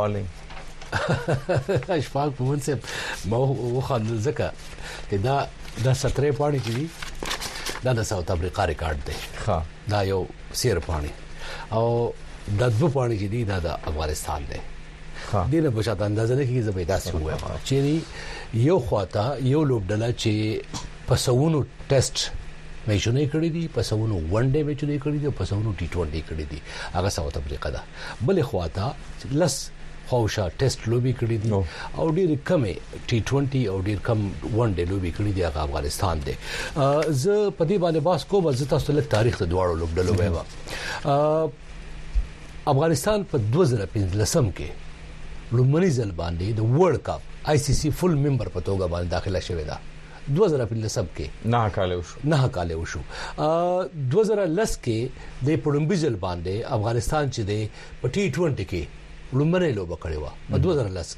بالینګ؟ اشفاق په منځ مو وخاندل ځکه چې دا د سترې پاڼې کې دا د ساوث افریقا ریکارډ دی. ها دا یو سیر پانی او د دو پانی چې دی دا د افغانستان دی. ها دغه په شاته اندازه نه کیږي زبېدا څه وایي چې یو خواته یو لوبډله چې پسونو ټیسټ میچونه کړی دي، پسونو ون ډے میچونه کړی دي، پسونو ټي ټوئنټي کړی دي، هغه ساوث افریقا ده. بل خواته لس خوشا ټیسټ لوبي کړی دي او ډېر کم ټي ټوئنټي او ډېر کم ون ډے لوبي کړی دي هغه افغانستان دی. زه په دې باندې باس کوم چې تاسو له تاریخ د دواړو لوبډلو وایم. افغانستان په دوه زره پنځلسم کې لومړی ځل باندې د ورلد کپ آی سی سی فل ممبر په توګه باندې داخله شوی دا. دوه زره پنځلسم کې نه کال وشو نه کال وشو دوه زره لس کې د پړمبي ځل باندې افغانستان چې دی په ټي ټوئنټي کې لومړی لوبه کړې و په دوه زره لس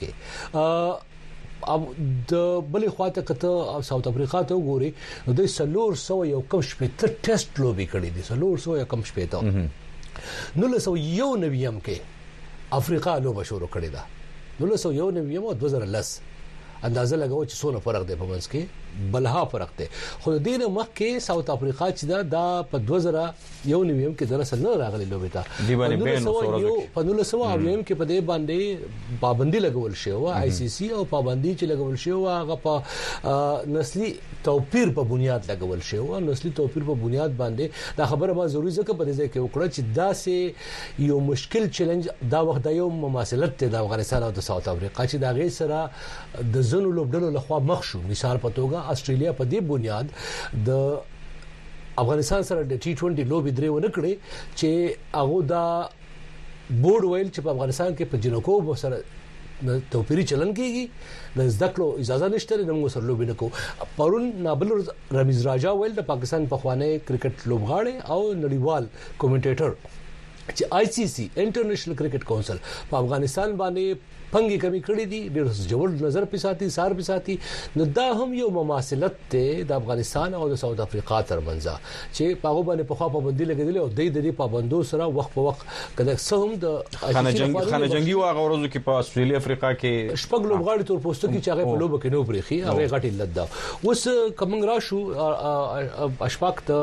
کې. اب د بلې خواته کته ساوث افریقا ته وګوري نو د سلور سو یو کم شپږ ټیسټ لوبي کړې دي، سلور سو یو کم شپږ نو له سو یو نویم کې افریقا لوبه شروع کړې ده. نو له سو یو نویم او دوه زره لس اندازه لګاو چې څونه فرق دی په منځ کې. بلها فرق دی خو د دې مخکې ساوث افریقا چې دا د په دوه زره یو نیم کې دراصل نه راغلی لوبې ته دی باندې بین یو په نول سو او یم کې په دې باندې پابندي لګول شوی او آی سی سی او پابندي چې لګول شوی هغه په نسلي توپیر په بنیاد لګول شوی او نسلي توپیر په بنیاد باندې دا خبره ما ضروري ځکه په دې کې وکړه چې دا سه یو مشکل چیلنج دا وخت د یو مماثلت ته د افغانستان او د ساوث افریقا چې دا غي سره د زنو لوبډلو لخوا مخ شو مثال په توګه استرالیا په دې بنیاد د افغانستان سره د ټي ټوئنټي لوبي درې ونه کړې چې هغه دا بورډ ویل چې په افغانستان کې په جنکو سره توپیری چلن کیږي د ذکرو اجازه نشته نو موږ سره لوبي نه کوو پرون نابل رمیز راجا ویل د پاکستان په خوانه کرکټ لوبغاړي او نړیوال کومنټیټر چې آی سی سی انټرنیشنل کرکټ کونسل په افغانستان باندې پنګي کمی کړی دي ډېر جوړ نظر پساتی سار پساتی نو دا هم یو مماثلت ته د افغانستان او د ساوث افریقا ترمنځ چې پاغو باندې په خوا پابندي لګیدل او د دې پابندو سره وخت په وخت کله سم د خانه جنگ خانه جنگي واغ ورځو کې په استرالیا افریقا کې شپږ لوبغاړي تور پوسټو کې چې هغه په لوب کې نو پرېخي هغه غټي لدا اوس کومنګ راشو اشفاق ته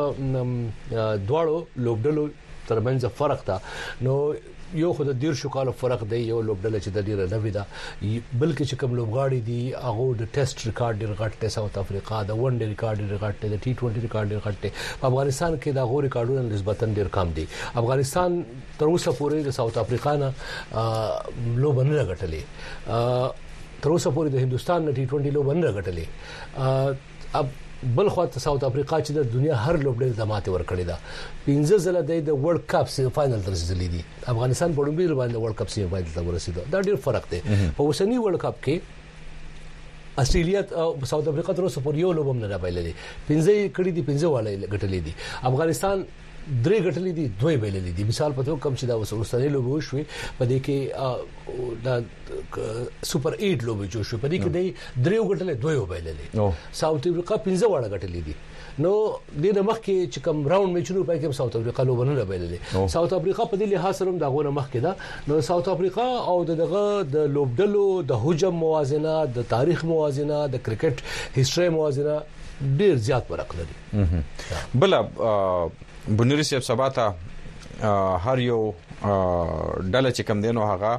دواړو لوبډلو ترمنځ فرق تا نو یو خو د ډیر شو کال فرق دی یو لوبډله چې د ډیره نوې ده بلکې چې کوم لوبغاړي دي هغه د ټیسټ ریکارډ ډیر غټ دی ساوث افریقا د ون ډے ریکارډ ډیر غټ دی د ټي ټوئنټي ریکارډ ډیر غټ دی په افغانستان کې دا غو ریکارډونه نسبتا ډیر کم دي افغانستان تر اوسه پورې د ساوث افریقا نه لوب نه غټلې تر اوسه پورې د هندستان نه ټي ټوئنټي لوب نه غټلې اب بل خو ته ساوث افریقا چې د دنیا هر لوبډل د ماته ور کړی دا پنځه ځله د ورلد کپ سیمی فائنل تر رسیدلی دي افغانستان په لومړي باندې ورلد کپ سیمی فائنل ته ورسیدو دا ډیر فرق دی په اوسنی ورلد کپ کې استرالیا او ساوث افریقا تر اوسه پورې یو لوبم نه راوړل دي پنځه کړي دي پنځه والے غټلې دي افغانستان درې غټلې دي دوی بیللې دي مثال په توګه کم چې دا وسورستاني لوبو شوي په دې کې دا سپر اټ لوبو جو شو په دې کې د درې غټلې دوی بیللې ساوث افریقا پنځه واړه غټلې دي نو د مخ کې چې کوم راوند میچونو پای کې ساوث افریقا لوبونه نه بیللې ساوث افریقا په دې لحاظ سره دا غوونه مخ کې دا نو ساوث افریقا او دغه د لوبډلو د حجم موازنه د تاریخ موازنه د کرکټ هیستوري موازنه ډیر زیات فرق لري بل بنوري سیب سباته هر یو ډله چې کم دینو هغه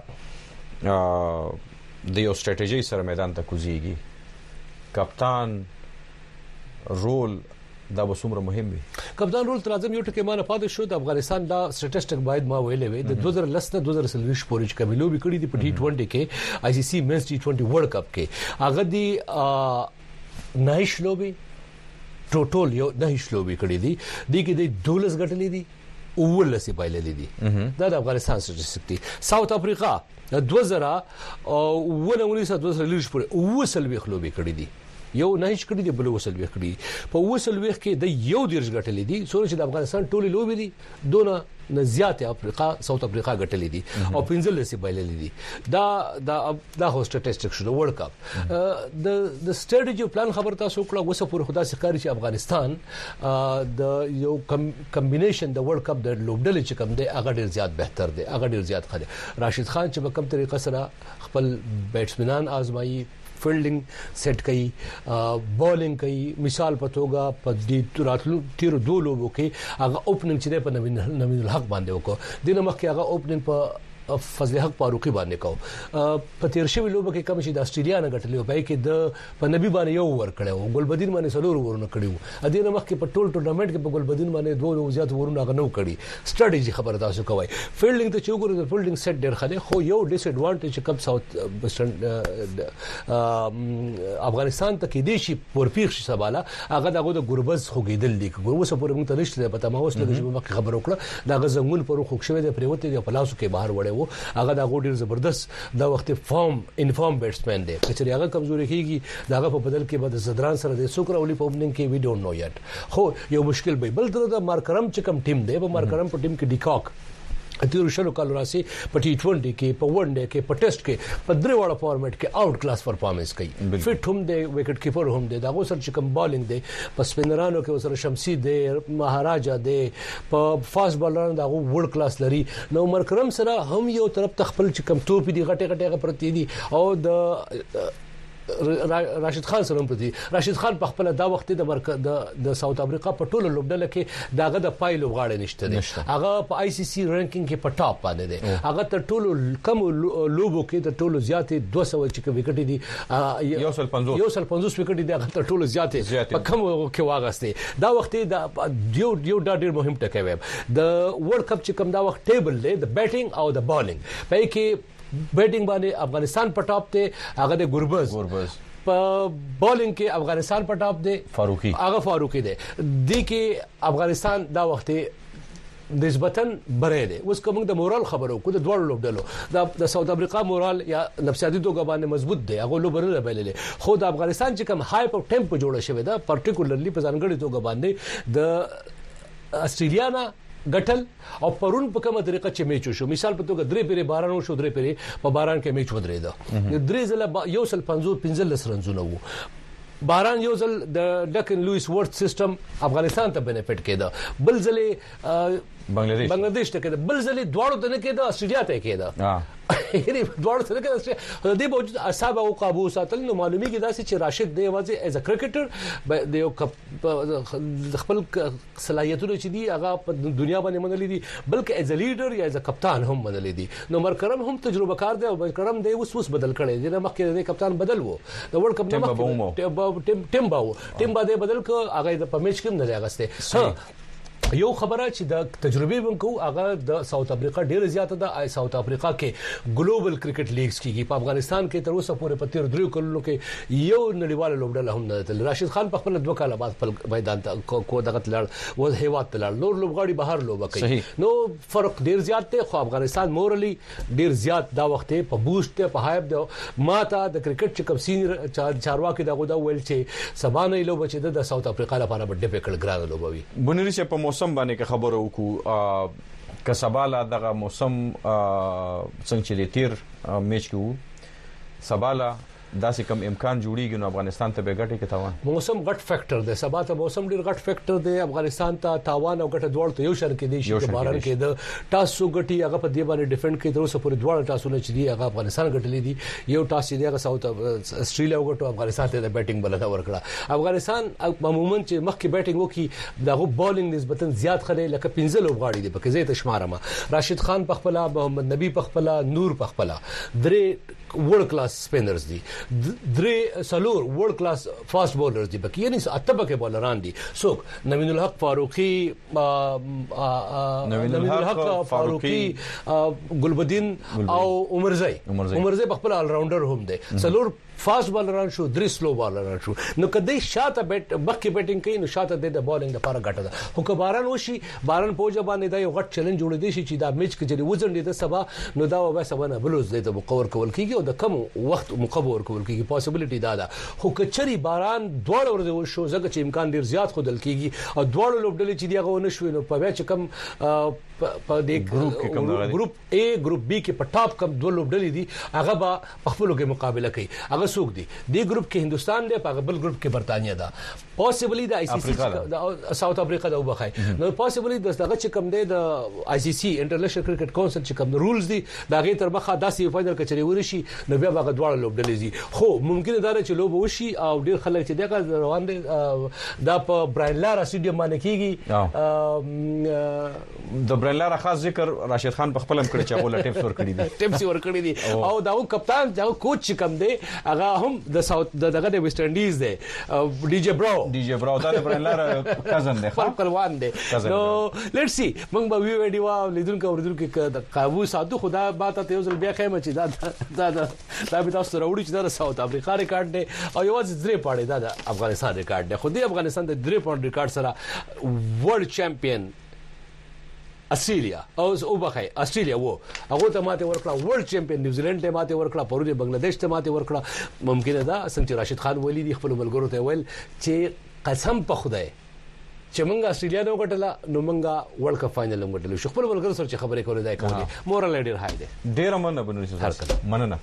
د یو ستراتیژي سره میدان ته کوزيږي کپتان رول دا وسومره مهم وي کپتان رول تر اعظم یو ټکی مانه پاتې شو د افغانستان دا سټټیسټیک باید ما ویلې وي د دوه زره لس نه دوه زره سلويش پورې چې کبي لوبي کړې دي په ټي ټوئنټي کې آی سی سی مینز ټي ټوئنټي ورلد کپ کې هغه دی نایش لوبي ټوټول یو نهیش لوبي کړې دي د کې د دولس غټلې دي اولسې پایلې دي دا د افغانستان سټټیسټیک دي ساوث افریقا دوه زره او ونه دوه زره لږ پورې وسل وی خلوبي کړې دي یو نهیش کړی دی بل وسل وی کړی په وسل وی کې د یو دیرش غټلې دي سوري چې د افغانستان ټولي لوبي دي دونه نه زیات افریقا ساوث افریقا غټلې دي او پنځل لسی بایللې دي دا دا دا هو سټټیسټیک شو ورلد کپ د د سټریټیجی پلان خبر تاسو کړه وسه پور خدا سکاري چې افغانستان د یو کمبینیشن د ورلد کپ د لوبډل چې کم دی هغه ډیر زیات بهتر دی هغه ډیر زیات خله راشد خان چې په کوم طریقه سره خپل بیټسمنان آزمایي فیلډینګ سیټ کوي بولینګ کوي مثال په توګه په دې راتلو تیر دوه لوبو کې هغه اوپننګ چې په نوین نوین الحق باندې وکړ دنه مخکې هغه اوپننګ په فضل حق فاروقي باندې کو په تیر شوی لوبه کې کم شي د استرالیا نه غټلې پای کې د په نبی باندې یو ور کړو ګلبدین باندې سلور ورونه کړیو ا دې نه مخکې په ټول ټورنمنت کې په ګلبدین باندې دوه نو زیات ورونه غنو کړی سټریټیجی خبره تاسو کوي فیلډینګ ته چوغور د فیلډینګ سیټ ډیر خله خو یو ډیس ایڈوانټیج کم ساوث افغانستان ته کې دی شي پورپیخ شي سباله هغه دغه د ګربز خوګیدل دي ګربز پورې موږ ته نشته پته ما اوس لږ مخکې خبر وکړه دا غزنګون پر خوښ شوی د پریوت دی په لاسو کې بهر وړي هغه دا ډیر زبردست دا وخت فارم انفارم بیټسمن دی چې هغه کمزوري کیږي داغه په بدل کې به زدران سره د سوکراولي په اوپننګ کې وی ډونټ نو یټ خو یو مشکل به بل تر د مارکرم چې کم ټیم دی په مارکرم په ټیم کې ډیکاک اتیر شلو کال راسي په ټي ټوئنټي کې په ون ډے کې په ټیسټ کې په درې وړه فارمیټ کې آوټ کلاس پرفارمنس کوي فټ هم دی وکټ کیپر هم دی دا غو سر چې کوم بالینګ دی په سپینرانو کې وسره شمسي دی مهاراجا دی په فاست بالرانو دا غو ورلد کلاس لري نو مرکرم سره هم یو طرف تخپل چې کوم توپ دی غټه غټه پرتی دي او د راشد خان سره پدي راشد خان په خپل دا وخت د مرکز د ساوث افریقا په ټولو لوبډله کې داغه د پایلو غاړه نشته دي هغه په آی سی سی رانکینګ کې په ټاپ باندې دي هغه تر ټولو کم لوبو کې د ټولو زیاتې دوه سوه چې وکټ دي یو سل پنځوس یو سل پنځوس وکټ دي هغه تر ټولو زیاتې په کم کې واغسته دا وخت د یو یو ډېر مهم ټکی وي د ورلد کپ چې کوم دا وخت ټیبل دی د بیټینګ او د بالینګ په کې بیټینګ باندې افغانستان په ټاپ ته هغه د ګوربز ګوربز په بالینګ کې افغانستان په ټاپ دی فاروقي هغه فاروقي دی د کې افغانستان دا وخت نسبتاً بره دی اوس کوم د مورال خبرو کو د دوړ لوبډلو د ساوث افریقا مورال یا نفسیاتي توګه باندې مضبوط دی هغه لوبره بللې خو د افغانستان چې کوم های په ټیمپو جوړ شوی دا پارټیکولرلی په ځانګړي توګه باندې د استرالیا نه ګټل او پرون په کومه طریقه چې میچ شو مثال په توګه درې پیری باران شو درې پیری په باران کې میچ ودرېده درې ځله یو سل پنځوس پنځلس رنزونه وو باران یو ځل د ډکن لوئس ورث سیستم افغانستان ته بینیفټ کېده بل ځل بنگلاديش بنگلاديش ته کېده بل ځل دواړو ته نه کېده استرالیا ته کېده یعنی دواړو ته کېده د دې باوجود اعصاب او قابو ساتل نو معلومیږي دا چې راشد دی واځي ایز ا کرکټر د یو خپل صلاحیتونه چې دی هغه په دنیا باندې منلې دي بلکې ایز ا لیډر یا ایز ا کپتان هم منلې دي نو مرکرم هم تجربه کار دی او مرکرم دی اوس اوس بدل کړي دی مخکې د کپتان بدل وو د ورلد کپ نه مخکې ټیم باو ټیم باندې بدل ک هغه په میچ کې نه راغسته یو خبره چې د تجربه بنکو هغه د ساوث افریقا ډیر زیاته د ساوث افریقا کې ګلوبل کرکټ لیګز کېږي په افغانستان کې تر اوسه پورې په تیر درې کلونو کې یو نړیوال لوبډله هم نه تل راشد خان په خپل دوه کاله بعد خپل میدان ته کو دغه تلل و هیواد تلل نور لوبغاړي بهر لوبه کوي نو فرق ډیر زیات دی خو افغانستان مورلی ډیر زیات دا وخت په بوست په هایپ دی ماته د کرکټ چې کوم سینیئر چارواکي دغه دا ویل چې سبانه لوبه چې د ساوث افریقا لپاره ډېر ډیفیکلټ ګران لوبوي بنري چې په موسم باندې که خبرو وکړو کسبالا دغه موسم څنګه چې تیر میچ کې سبالا داسې کم امکان جوړیږي نو افغانستان ته به ګټه کې تاوان موسم غټ فیکٹر دی سبا ته موسم ډیر غټ فیکٹر دی افغانستان ته تاوان او ګټه دوړ ته یو شر کې دی چې باران کې د ټاسو ګټي هغه په دی باندې ډیفنډ کوي تر اوسه پورې دوړ ټاسونه چې دی هغه افغانستان ګټلې دي یو ټاس دی هغه ساوث استرالیا وګټو افغانستان ته د بیټینګ بلنه ورکړه افغانستان عموما چې مخکې بیټینګ وکي دغه بالینګ نسبتا زیات خلې لکه پنځه لوبغاړي دي په کې زه تشمارم راشد خان په خپل محمد نبی په خپل نور په خپل درې ورلد کلاس سپینرز دي درې سلور ورلد کلاس فاست بولرز دي بکې یعنی اتبه کې بولران دي څوک نوین الحق فاروقي نوین الحق فاروقي ګلبدین او عمرزی عمرزی په خپل ال راونډر هم دي سلور فاست بالران شو درې سلو بالران شو نو کدی شاته بیٹ بخې بیټینګ کوي نو شاته د بالینګ لپاره ګټه ده خو که باران وشي باران پوجا باندې دا یو غټ چیلنج جوړ دی چې دا میچ کې چې وزن دي د سبا نو دا وبا سبا نه بلوز دی د مقور کول کیږي او د کم وخت مقور کول کیږي پوسیبিলিټی دا ده خو کچري باران دوړ ور دی شو زکه چې امکان ډیر زیات خودل کیږي او دوړ لوبډلې چې دیغه ونه شوي نو په بیا چې کم په دې ګروپ کې کم ګروپ A ګروپ B کې په ټاپ کم دوه لوبډلې دي هغه به په خپل کې مقابله کوي هغه څوک دي دی ګروپ کې هندستان دی په بل ګروپ کې برتانیا ده پوسیبلی د آی سی سی د ساوث افریقا د وبخای نو پوسیبلی د دغه چې کم دی د آی سی سی انټرنیشنل کرکټ کونسل چې کم رولز دي دا غي تر مخه داسې فائنل کچري ورشي نو بیا هغه دواړه لوبډلې دي خو ممکن دا چې لوب وشي او ډیر خلک چې دغه روان دي دا په براین لارا سټیډیم باندې کیږي د براین لارا خاص ذکر راشد خان په خپل هم کړی چې غول ټیپس ور کړی دي ټیپس ور کړی دي او دا کپتان دا کوچ چې کم دی هغه هم د ساوث دغه د ویسټ انډیز دی ډي جی براو ډي جی براو دا د براین لارا کزن دی خپل کلوان دی نو لیټس سی موږ به وی ویډیو لیدونکو اوریدونکو د قابو ساتو خدا باته ته یو ځل بیا خیمه چې دا دا دا به تاسو راوړي چې دا ساوث افریقا ریکارډ دی او یو ځل درې پاړې دا د افغانستان ریکارډ دی خو د افغانستان د درې پاوند ریکارډ سره ورلد چمپیون استرالیا او او بخای استرالیا وو هغه ته ماته ورکړه ورلد چمپیون نیوزیلند ته ماته ورکړه پرونه بنگلاديش ته ماته ورکړه ممکن ده څنګه راشد خان ولی دی خپل ملګرو ته ویل چې قسم په خدای چې مونږه استرالیا نو غټله نو مونږه ورلد کپ فائنل هم غټلو شو خپل ملګرو سره خبرې کولې دای کولې مورال ډیر هاي دی ډیر مننه بنوري سره مننه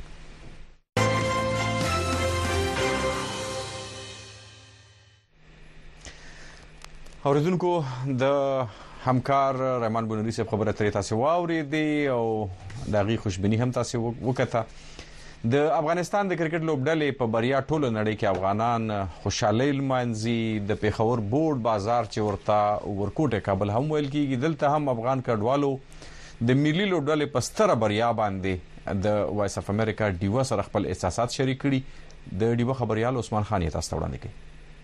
اوریدونکو د همکار رحمان بنوري صاحب خبره ترې تاسو واوري دي او دغه خوشبيني هم تاسو وکړه د افغانستان د کرکټ لوبډلې په بریا ټوله نړۍ کې افغانان خوشحالي لمانځي. د پیښور بورډ بازار چې ورته ورکوټه کابل هم ویل کیږي، دلته هم افغان کډوالو د ملي لوبډلې په ستره بریا باندې د وایس اف امریکا ډیو سره خپل احساسات شریک کړي. د ډیو خبريال عثمان خان یې تاسو ته وړاندې کړي.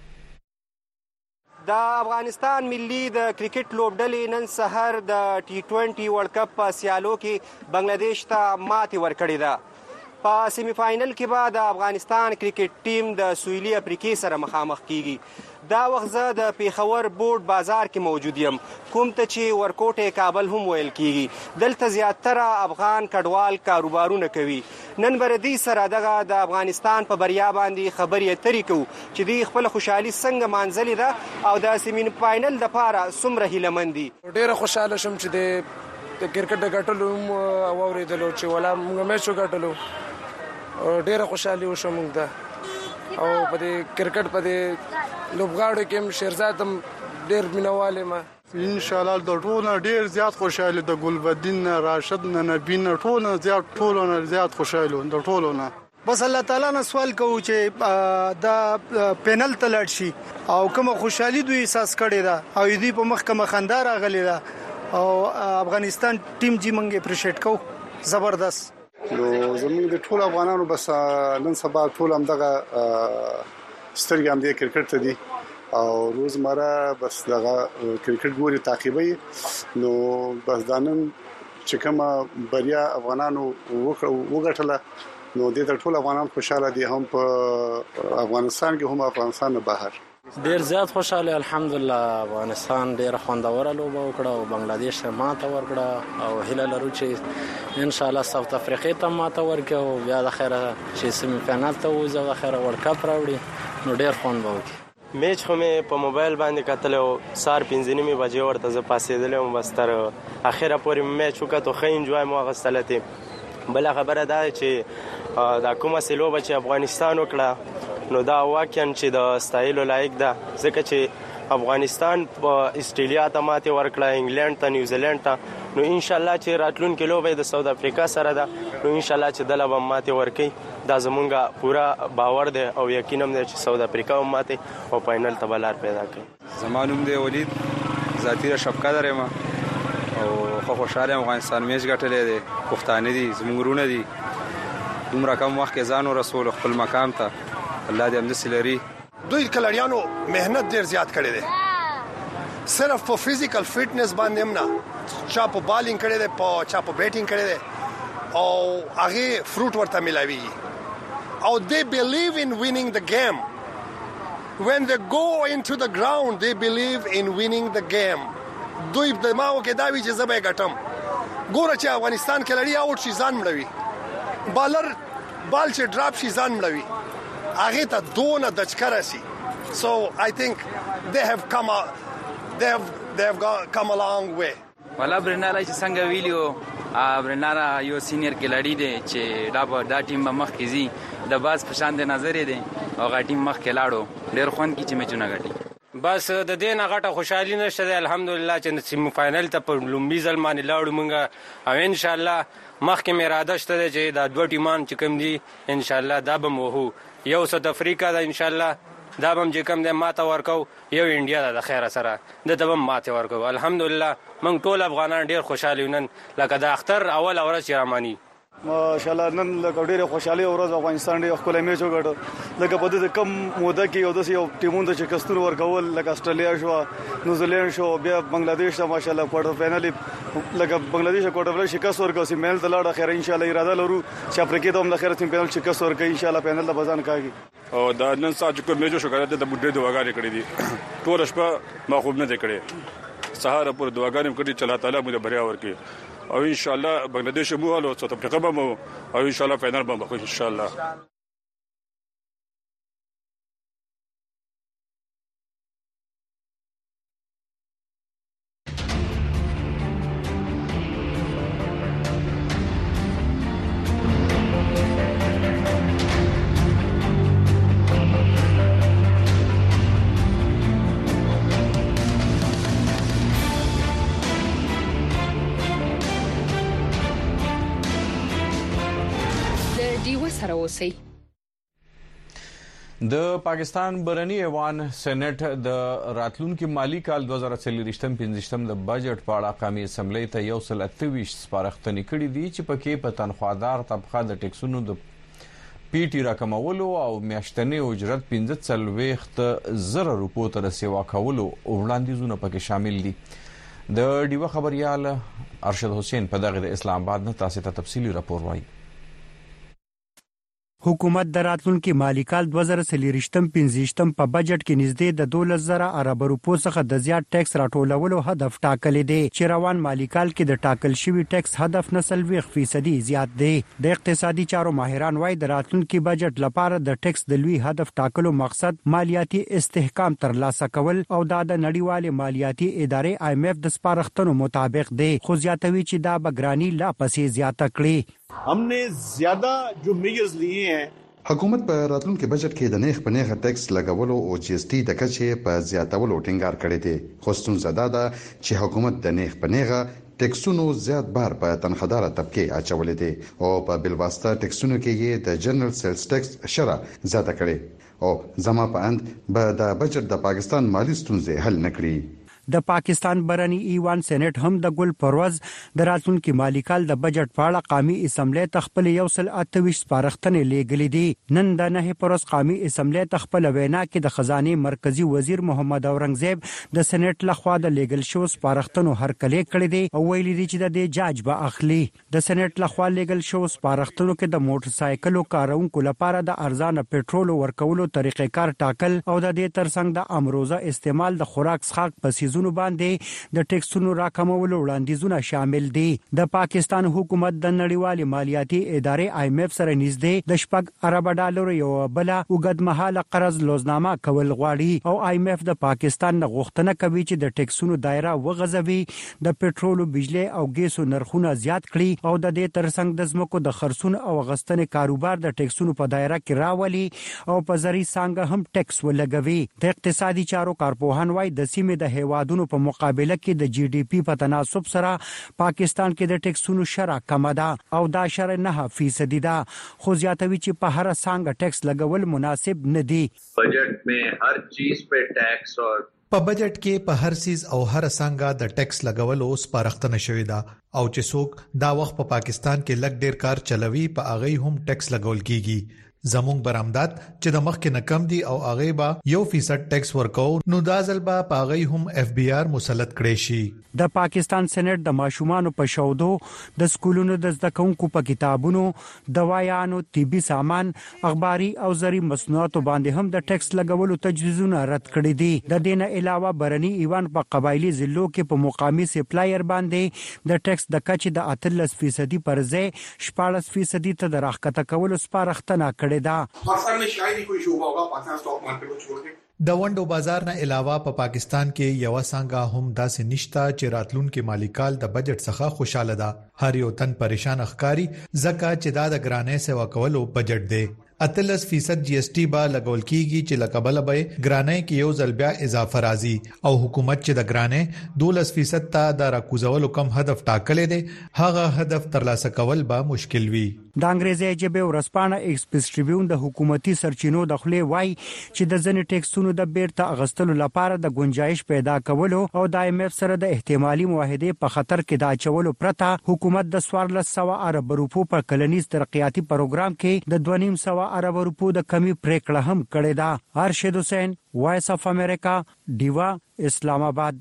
د افغانستان ملي د کرکټ لوبډلې نن سحر د ټي ټوینټي ورلد کپ په سیالو کې بنگلاديش ته ماتې ورکړې ده. په سیمی فائنل کې به د افغانستان کرکټ ټیم د سویلي افریقې سره مخامخ کیږي. دا وخت زه د پیښور بورډ بازار کې موجود یم، کوم ته چې ورکوټه کابل هم ویل کیږي. دلته زیاتره افغان کډوال کاروبارونه کوي. نن بردي سره دغه د افغانستان په بریا باندې خبرې اترې کوو چې دوی خپل خوشحالي څنګه مانځلې ده او د سیمی فائنل لپاره څومره هیلهمند دي. ډېره خوشاله شوم چې د کرکټ د ګټلو او اوریدلو چې ولا موږ میچ وګټلو. ډېره خوشحالي وشوه موږ ته او په دې کرکټ په دې لوبغاړو کې هم شیرزاد هم ډېر مینهوال یم. انشاءالله د ټولو ډېر زیات خوشحاله د ګلبدین نه راشد نه نبی نه ټولو زیات ټولو نه زیات خوشحاله د ټولو نه. بس الله تعالی نه سوال کوو چې دا پینل ته لاړ شي او کومه خوشحالي دوی احساس کړي ده او دوی په مخ کومه خندا راغلې ده او افغانستان ټیم جی منګ اپریشیټ کوو زبردست. نو زموږ د ټول افغانانو بس نن سبا ټول هم دغه سترګې هم د کرکټ ته دي او روزمره بس دغه کرکټ ګوري تعقیبي. نو بس دا نن چې کومه بریا افغانانو وګټله نو د ټول افغانان خوشاله دي، هم په افغانستان کې هم افغانستان نه بهر. ډیر زیات خوشاله الحمدلله. افغانستان ډیر خوندوره لوبه وکړه او بنگلاديش ته ماته ورکړه او هیله لرو چې ان شاء الله ساوث افریقا ته ماته ورکړي او بیا د خیره چې سیمی فائنل ته وځو د خیره ورلد کپ راوړي نو ډیر خوند به وکړي. میچ خو مې په موبایل باندې کتل او سار پنځه نیمه بجې ورته زه پاسېدلم بس تر اخره پورې میچ وکړو. خو انجوای مو غوښتلته. بل خبره ده چې دا کومه سلوبه چې افغانستان وکړه نو دا واقعا چې د ستایلو لایق ده، ځکه چې افغانستان په استرالیا ته ماته ورکړه، انګلند ته، نیوزیلند ته. نو ان شاء الله چې راتلونکي لوبه د ساوث افریقا سره ده نو ان شاء الله چې دله به ماته ورکړي. دا زمونږه پورا باور دی او یقین هم دی چې ساوث افریقا هم ماته او فائنل ته بلار پیدا کړي. زمانوم دی ولید ذاتی شفقه درم او خو خوشاله افغانستان میچ ګټلې دي، پښتانه دي، زمونږونه دي. عمره کم وخت کې ځانو رسول خپل مقام ته الله دې امدسي لري. دوی کلړیانو مهنت ډیر زیات کړی دی، صرف په فزیکل فټنس باندې نه، چا په بالینګ کړی دی، په چا په بیټینګ کړی دی او هغه فروټ ورته ملاوي او they believe in winning the game. When they go into the ground they believe in winning the game. دوی دماغو کې دا وی چې زبې ګټم. ګوره چې افغانستان کې لړی اوټ شي ځان مړوي، بالر بال چې ډراپ شي ځان مړوي، هغه ته دونه دچکره سي. So I think they have come a, they have they have gone, come a long way. ولا برناله چې څنګه ویلیو برناله یو سینیئر کلاړی دی چې دا دا ټیم به مخ کې زی د باز په شان د نظر دی او غا ټیم مخ کې لاړو ډیر خوند کی چې میچونه غټي. بس د دې نه غټه خوشحالي نشته ده الحمدلله چې سیمی فائنل ته په لومبي ځل باندې لاړو مونږه او ان شاء الله مخکې مې اراده شته چې دا دوه ټیمان چې کوم دي ان شاء الله دا به مو هو یو ساوث افریقا دا ان شاء الله دا به چې کوم د ماته ورکو یو انډیا دا د خیره سره د ته ماته ورکو. الحمدلله موږ ټول افغانان ډیر خوشاله نن لکه د اختر اول اورز رامانی ماشاءالله نن لکه ډیره خوشحالي ورځ افغانستان ډیر خپل میچ وکړ. لکه په دې کم موده کې یو د یو ټیمونو چې کستور ورکول لکه استرالیا شو، نیوزیلند شو، بیا بنگلاديش ته ماشاءالله کوارټر فائنل لکه بنگلاديش کوارټر فائنل شکست ورکړ. سي مل تلاړه خیر ان شاء الله اراده لرو چې افریقا ته هم د خیر سیم فائنل شکست ورکړي ان شاء الله فائنل ته بزان کاږي. او دا نن ساج کو میچ شو کړه د بډې دواګانې کړې دي ټول شپه ما خوب نه کړې سهار پر دواګانې کړې چې الله تعالی موږ بریا ورکړي او ان شاء الله بنگلاديش مو او ساوث افریقا به مو او ان شاء الله فائنل به مو ان شاء الله. سره اوسئ. د پاکستان برنی ایوان سېنات د راتلونکي مالی کال دوه زره څلوېښت پنځه د بجټ په اړه قومي اسمبلی ته یو سل اته ویشت سپارښتنې کړې دي چې پکې په تنخوادار طبقه د ټیکسونو د پی ټي راکمولو او میاشتنی اجرت پنځه څلوېښت زره روپو ته رسیوا کولو وړاندیزونه پکې شامل دي. د ډیوه خبريال ارشد حسین په دغه د اسلام آباد نه تاسو ته تفصیلی راپور وایي. حکومت د راتلونکي مالی کال دوه زره څلوېښت پنځه په بجټ کې نږدې د دولس زره ارب روپو څخه د زیات ټیکس راټولولو هدف ټاکلی دی چې روان مالی کال کې د ټاکل شوی ټیکس هدف نه څلوېښت فیصدي زیات دی. د اقتصادي چارو ماهران وايي د راتلونکي بجټ لپاره د ټیکس د لوی هدف ټاکلو مقصد مالیاتي استحکام ترلاسه کول او د نړیوال مالیاتي ادارې آی ایم ایف د سپارښتنو مطابق دی، خو زیاتوي چې دا بګرانی لا پسې زیاته کړي. हमने ज्यादा जो मेजर्स लिए हैं حکومت په راتلونکي بجټ کې د نیخ په نیغه ټیکس لګولو او جی اس ټي د کچې په زیاتولو ټینګار کړی دی، خو ستونزه دا ده چې حکومت د نیخ په نیغه ټیکسونو زیات بار په تنخوادار طبقه اچولې دي او په بلواسطه ټیکسونو کې یې د جنرال سیلز ټیکس شرح زیاته کړي او زما په اند به د بجټ د پاکستان مالی ستونزې حل نکړي. د پاکستان برنی ایوان سېنات هم د ګل پروز د راتلونکي مالی کال د بجټ په اړه قومي اسمبلی ته خپل یو سل اته ویشت سپارښتنې لیږلې دي. نن د نه پروز قومي اسمبلی ته خپل وینا کې د خزانه مرکزی وزیر محمد اورنګزیب د سېنات لخوا د لیږل شو سپارښتنو هرکلې کړې دي او ویلي دي چې د جاج به اخلي. د سېنات لخوا لیږل شو سپارښتنو کې د موټر سایکلو کارونکو لپاره د ارزانه پېټرول ورکولو طریقې کار ټاکل او د دې ترڅنګ د امروزه استعمال د خوراک څښاک په زونو باندې د ټیکسونو راکمولو وړاندیزونه شامل دي. د پاکستان حکومت د نړیوال مالیاتي ادارې آی ایم ایف سره نږدې د شپږ ارب ډالر یو بل وګدمحاله قرض لوزنامه کول غواړي او آی ایم ایف د پاکستان غوښتنه کوي چې د ټیکسونو دایره وغځوي، د پېټرول، بجلی او ګیسو نرخونه زیات کړي او د دې ترڅنګ د ځمکو د خرڅون او غستنې کاروبار د ټیکسونو په دایره کې راولي او په زری څنګه هم ټیکس ولګوي. د اقتصادي چارو کارپوهان وايي د سیمې د هیوادونو په مقابله کې د جی ډي پی په تناسب سره پاکستان کې د ټیکسونو شرح کم ده او دا شرح نه فیصدي ده، خو زیاتوي چې په هر څنګه ټیکس لګول مناسب نه دي. بجٹ میں ہر چیز پہ ټیکس اور په بجټ کې په هر سیز او هر څنګه د ټیکس لګولو سپارښتنه شوې ده او چې څوک دا وخت په پاکستان کې لګ ډیر کار چلوي په اغه هم ټیکس لګول کیږي. زموږ برآمدات چې د مخ کې نکم دي او اغه با یو فیصد ټیکس ورکو نو دا ځل با پاغي هم اف بی آر مسلط کړي شي. د پاکستان سېنات د ماشومان په شودو د سکولونو د زده کوونکو په کتابونو، دوايانو، طبي سامان، اخباري او زري مصنوعاتو باندې هم د ټیکس لګولو تجویزونه رد کړي دي. د دې نه علاوه برنی ایوان په قبایلی ضلعو کې په مقامي سپلایر باندې د ټیکس د کچې د اتلس فیصدي پر ځای شپږ فیصدي ته د راښکته کولو سپارښتنه کړې ده. پاکستان में शायद ही कोई शोबा होगा Pakistan stock market को छोड़ के. د وندو بازار نه علاوه په پا پاکستان کې یو څنګه هم داسې نشتا چې راتلونکي مالی کال د بجټ څخه خوشاله ده. هر یو تن پریشان ښکاری ځکه چې دا د ګرانې سیوا کولو بجټ دی. اتلس فیصد جی اس ټي با لګول کیږي چې لقبل به ګرانې کې یو ځل بیا اضافه راځي او حکومت چې د ګرانې دولس فیصد ته د راکوزولو کم هدف ټاکلې دي هغه هدف ترلاسه کول به مشکل وي. د انګریزي ژبه ورسپانه ایکسپریس ټریبیون د حکومتي سرچینو د خلې وای چې د ځنې ټیکسونو د بیرته اغستلو لپاره د گنجائش پیدا کولو او د آی ایم ایف سره د احتمالي معاهده په خطر کې د اچولو پرته حکومت د سوارلس سوه ارب روپو پر کلنیز ترقیاتی پروګرام کې د دوه نیم سوه ارب روپو د کمی پریکړه هم کړې ده. ارشد حسین، وایس اف امریکا، ډیوا، اسلام آباد.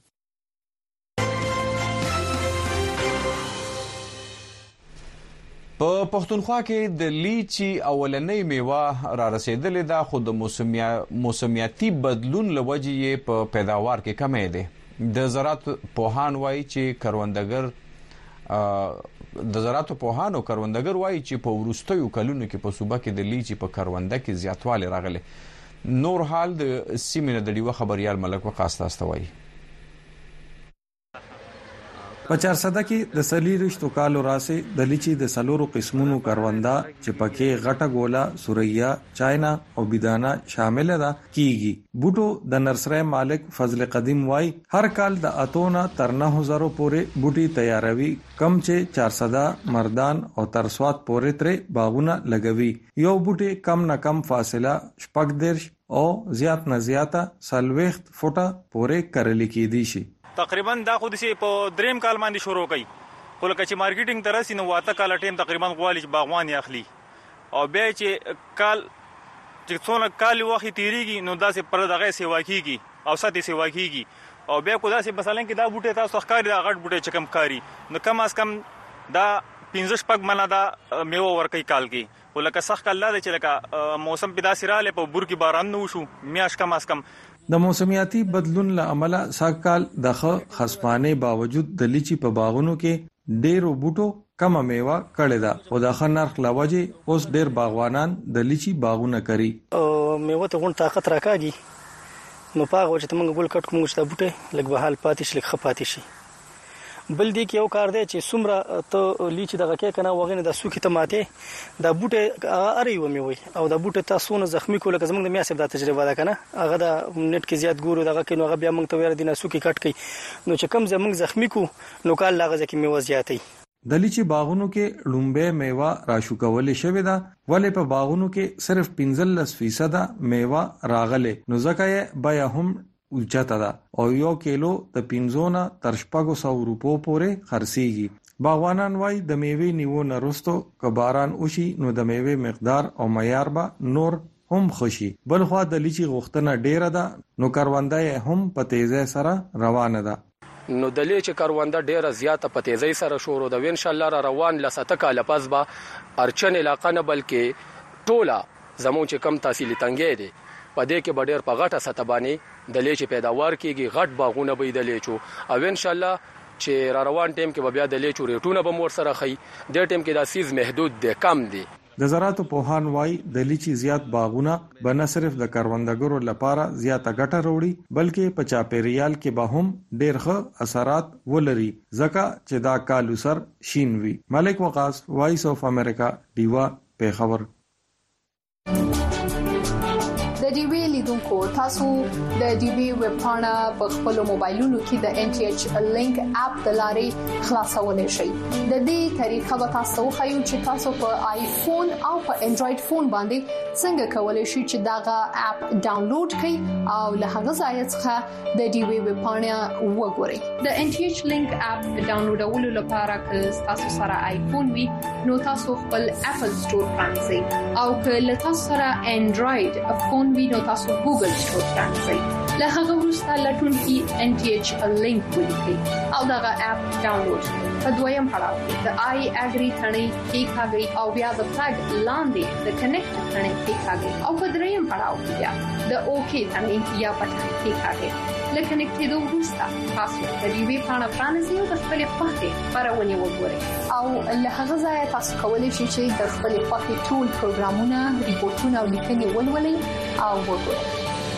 په پښتونخوا کې د لیچي اولنۍ میوه را رسیدلې ده خو د موسمیا موسمیاتي بدلون لوجې په پیداوار کې کمې ده. د زراعت پوهان وایي چې کروندګر د زراعت پوهان او کروندګر وایي چې په ورستیو کلونو کې په صوبه کې د لیچي په کرونده کې زیاتوالی راغلی. نور حال د سیمې د ډیوه خبريال ملک وقاص تاسو وایي. په چارسده کې د سلیریشتو کالو راسه د لیچي د سلورو قسمونو کروندا چې پکې غټه ګولا سوریا چاینا او بيدانا شامل ده کیږي بوټو د نرسری مالک فضل قدیم وای هر کال د اتونه تر نه هزار پورې بوټي تیاروي کم چې چارسده مردان او ترسوات پورې ترې باغونه لګوي یو بوټي کم نه کم فاصله شپږ درش او زیات نه زیاته سلويخت فوټه پورې کرل کېدی شي تقریبا دا خو د سي په دریم کال باندې شروع کړي خو لکه چې مارکیټینګ ترسي نو واته کال ټیم تقریبا غوالي باغوان اخلي او بیا چې کال چې څونه کال وخت تیریږي نو دا سي پر دغه سیوا کیږي او ساتي سیوا کیږي او بیا کو دا سي مثلا کې دا بوټه تاسو ښکاری دا غټ بوټه چکم کاری نو کم از کم دا پنځه شپږ منه دا میوه ورکې کال کې ولکه سخت کال دا چې لکه موسم پیدا سراله په بور کې باران نو شو میاش کم از کم د موسمیاتي بدلون له امله ساکال د خصپانه باوجود د لیچي په باغونو کې ډېرو بوټو کم میوه کړي دا او د خنرخ لوجه اوس ډېر باغوانان د لیچي باغونه کوي او میوه ته غون طاقت راکاږي نو پاغه چې موږ ګل کټ کوم چې دا بوټه لګ به حال پاتې شي لګ خپاتې شي بل دی کې یو کار دی چې سمره ته لیچ دغه کې کنه وغینه د سوکې ته ماته د بوټه اری و می وي او د بوټه تاسو نه زخمی کوله که زمونږ د میاسب د تجربه ده کنه هغه د نت کې زیات ګورو دغه کې نو هغه بیا موږ ته ویل دي نه سوکې کټ کوي نو چې کم زمونږ زخمی کو نو کال لاغه ځکه می وزیاتې د لیچي باغونو کې لومبه میوه راشو کولې شوې ده ولې په باغونو کې صرف پنځلس فیصد میوه راغله نو ځکه یې بیا هم اوچاته ده او یو کیلو د پنځونه تر شپږو سو روپو پورې خرڅيږي باغوانان وای د میوې نیو نرستو کباران اوشي نو د میوې مقدار او معیار به نور هم خوشي بل خو د لیچي غوښتنه ډیره ده نو کاروندای هم په تیزه سره روانه ده نو د لیچ کارونده ډیره زیاته په تیزی سره شروع ده ان شاء الله را روان لسته کال پس به ارچن علاقه نه بلکې ټوله زمون چې کم تحصیل تنګې دي په دې کې ډېر په غټه سطح باندې د لیچ پیداوار کیږي غټ باغونه به د لیچو او ان شاء الله چې را روان ټیم کې بیا د لیچو ریټونه به مور سره خي د ټیم کې د سیز محدود دي کم دي د زراعت پوهان وای د لیچي زیات باغونه به نه صرف د کاروندګرو لپاره زیاته ګټه وروړي بلکې په چاپیریال کې به هم ډېر ښه اثرات ولري ځکه چې دا کالو سر شین وي ملک وقاص وایس اف امریکا دیوا پیښور د ډي وی لیدونکو تاسو د ډي وی ویب پاڼه په خپل موبایلونو کې د ان ټي ایچ لینک اپ د لارې خلاصولای شئ د دې طریقه به تاسو خو چې تاسو په آیفون او په انډراید فون باندې څنګه کولای شئ چې داغه اپ ډاونلوډ کړئ او له هغه ځای څخه د ډي وی ویب پاڼه وګورئ د ان ټي ایچ لینک اپ ډاونلوډولو لپاره که تاسو سره آیفون وي نو تاسو خپل اپل سٹور پرانځئ او که له تاسو سره انډراید فون وینو تاسو ګوګل سٹور پرانځئ له هغه وروسته لټون کې ان ټي ایچ لینک ولیکئ او دغه اپ ډاونلوډ کړئ په دویم پړاو کې د آی اګری ثنې کې کاږي او بیا د فلګ لاندې د کنیکټ ثنې کې کاږي او په دریم پړاو کې بیا د اوکی ثنې یا پټ کې کاږي لکه نکټېدو وروسته تاسو د دې وی پاڼه پرانځئ او د خپل خوښې خبرونه وګورئ او له هغه ځای تاسو کولی شئ چې د خپل خوښې ټول پروګرامونه ریپورتونه او لیکنې ولولئ او وګورئ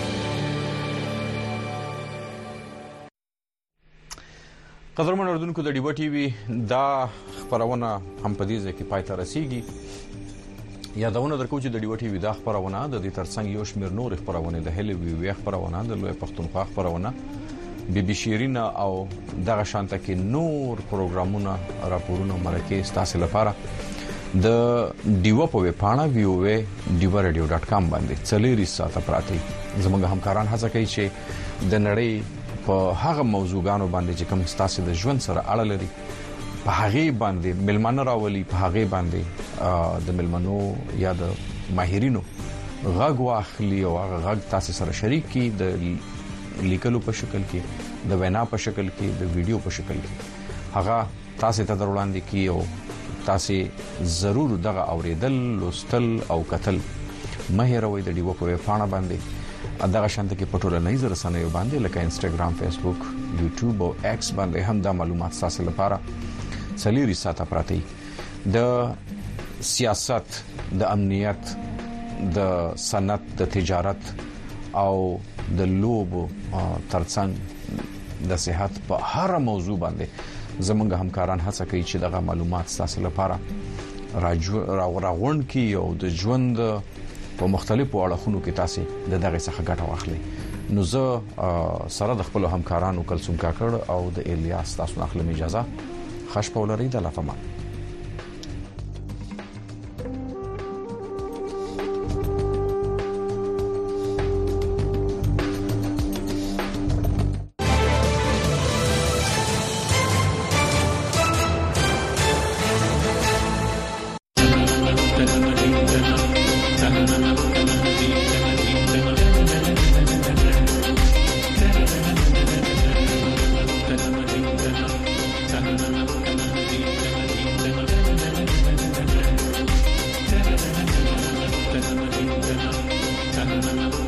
قدرمن اردوونکو د ډیو ټي وي دا خبرونه هم په دې ځکه پای ته رسیدي یادونه درکو چې د ډیو ټي وي دا خبرونه د دې ترڅنګ یو شمېر نور خبرونه د هلي وی وی خبرونه د لوی پښتونخوا خبرونه بي بي شيرین او دغه شانته کې نور پروګرامونه راپورونه مرکه تاسو لپاره د ډیو په وی پاڼه وی او ډیو رادیو ډاټ کام باندې چلیری ساته پراتی زموږ همکاران هڅه کوي چې د نړۍ په هغه موضوعګانو باندې چې کوم ستاسو د ژوند سره اړه لري په هغه باندې ملمنه راولي په هغه باندې د ملمنو یا د ماهرینو غږ واخلي او هغه غږ تاسو سره شریک کی د لیکلو په شکل کې د وینا په شکل کې د ویډیو په شکل کې هغه تاسو ته دروړاندې کی او تاسو ضرور دغه اوریدل لوستل او کتل مهیروي د ډیو په پاڼه باندې دغه شانته کې پټوله نه زر رسنیو باندې لکه انستګرام فیسبوک یوټیوب او ایکس باندې هم دا معلومات تاسو لپاره سلیری ساته پراتی د سیاست د امنیت د صنعت د تجارت او د لوب ترڅنګ د صحت په هر موضوع باندې زمونږ همکاران هڅه کوي چې دغه معلومات تاسو لپاره راغونډ کی او د ژوند په مختلفو اړخونو کې تاسو د دغه څخه ګټه واخلئ. نو زه سره د خپل همکارانو کلثوم کاکړ او د الیاس تاسو اخلم اجازه. خش په ولري د لافمان. Thank you.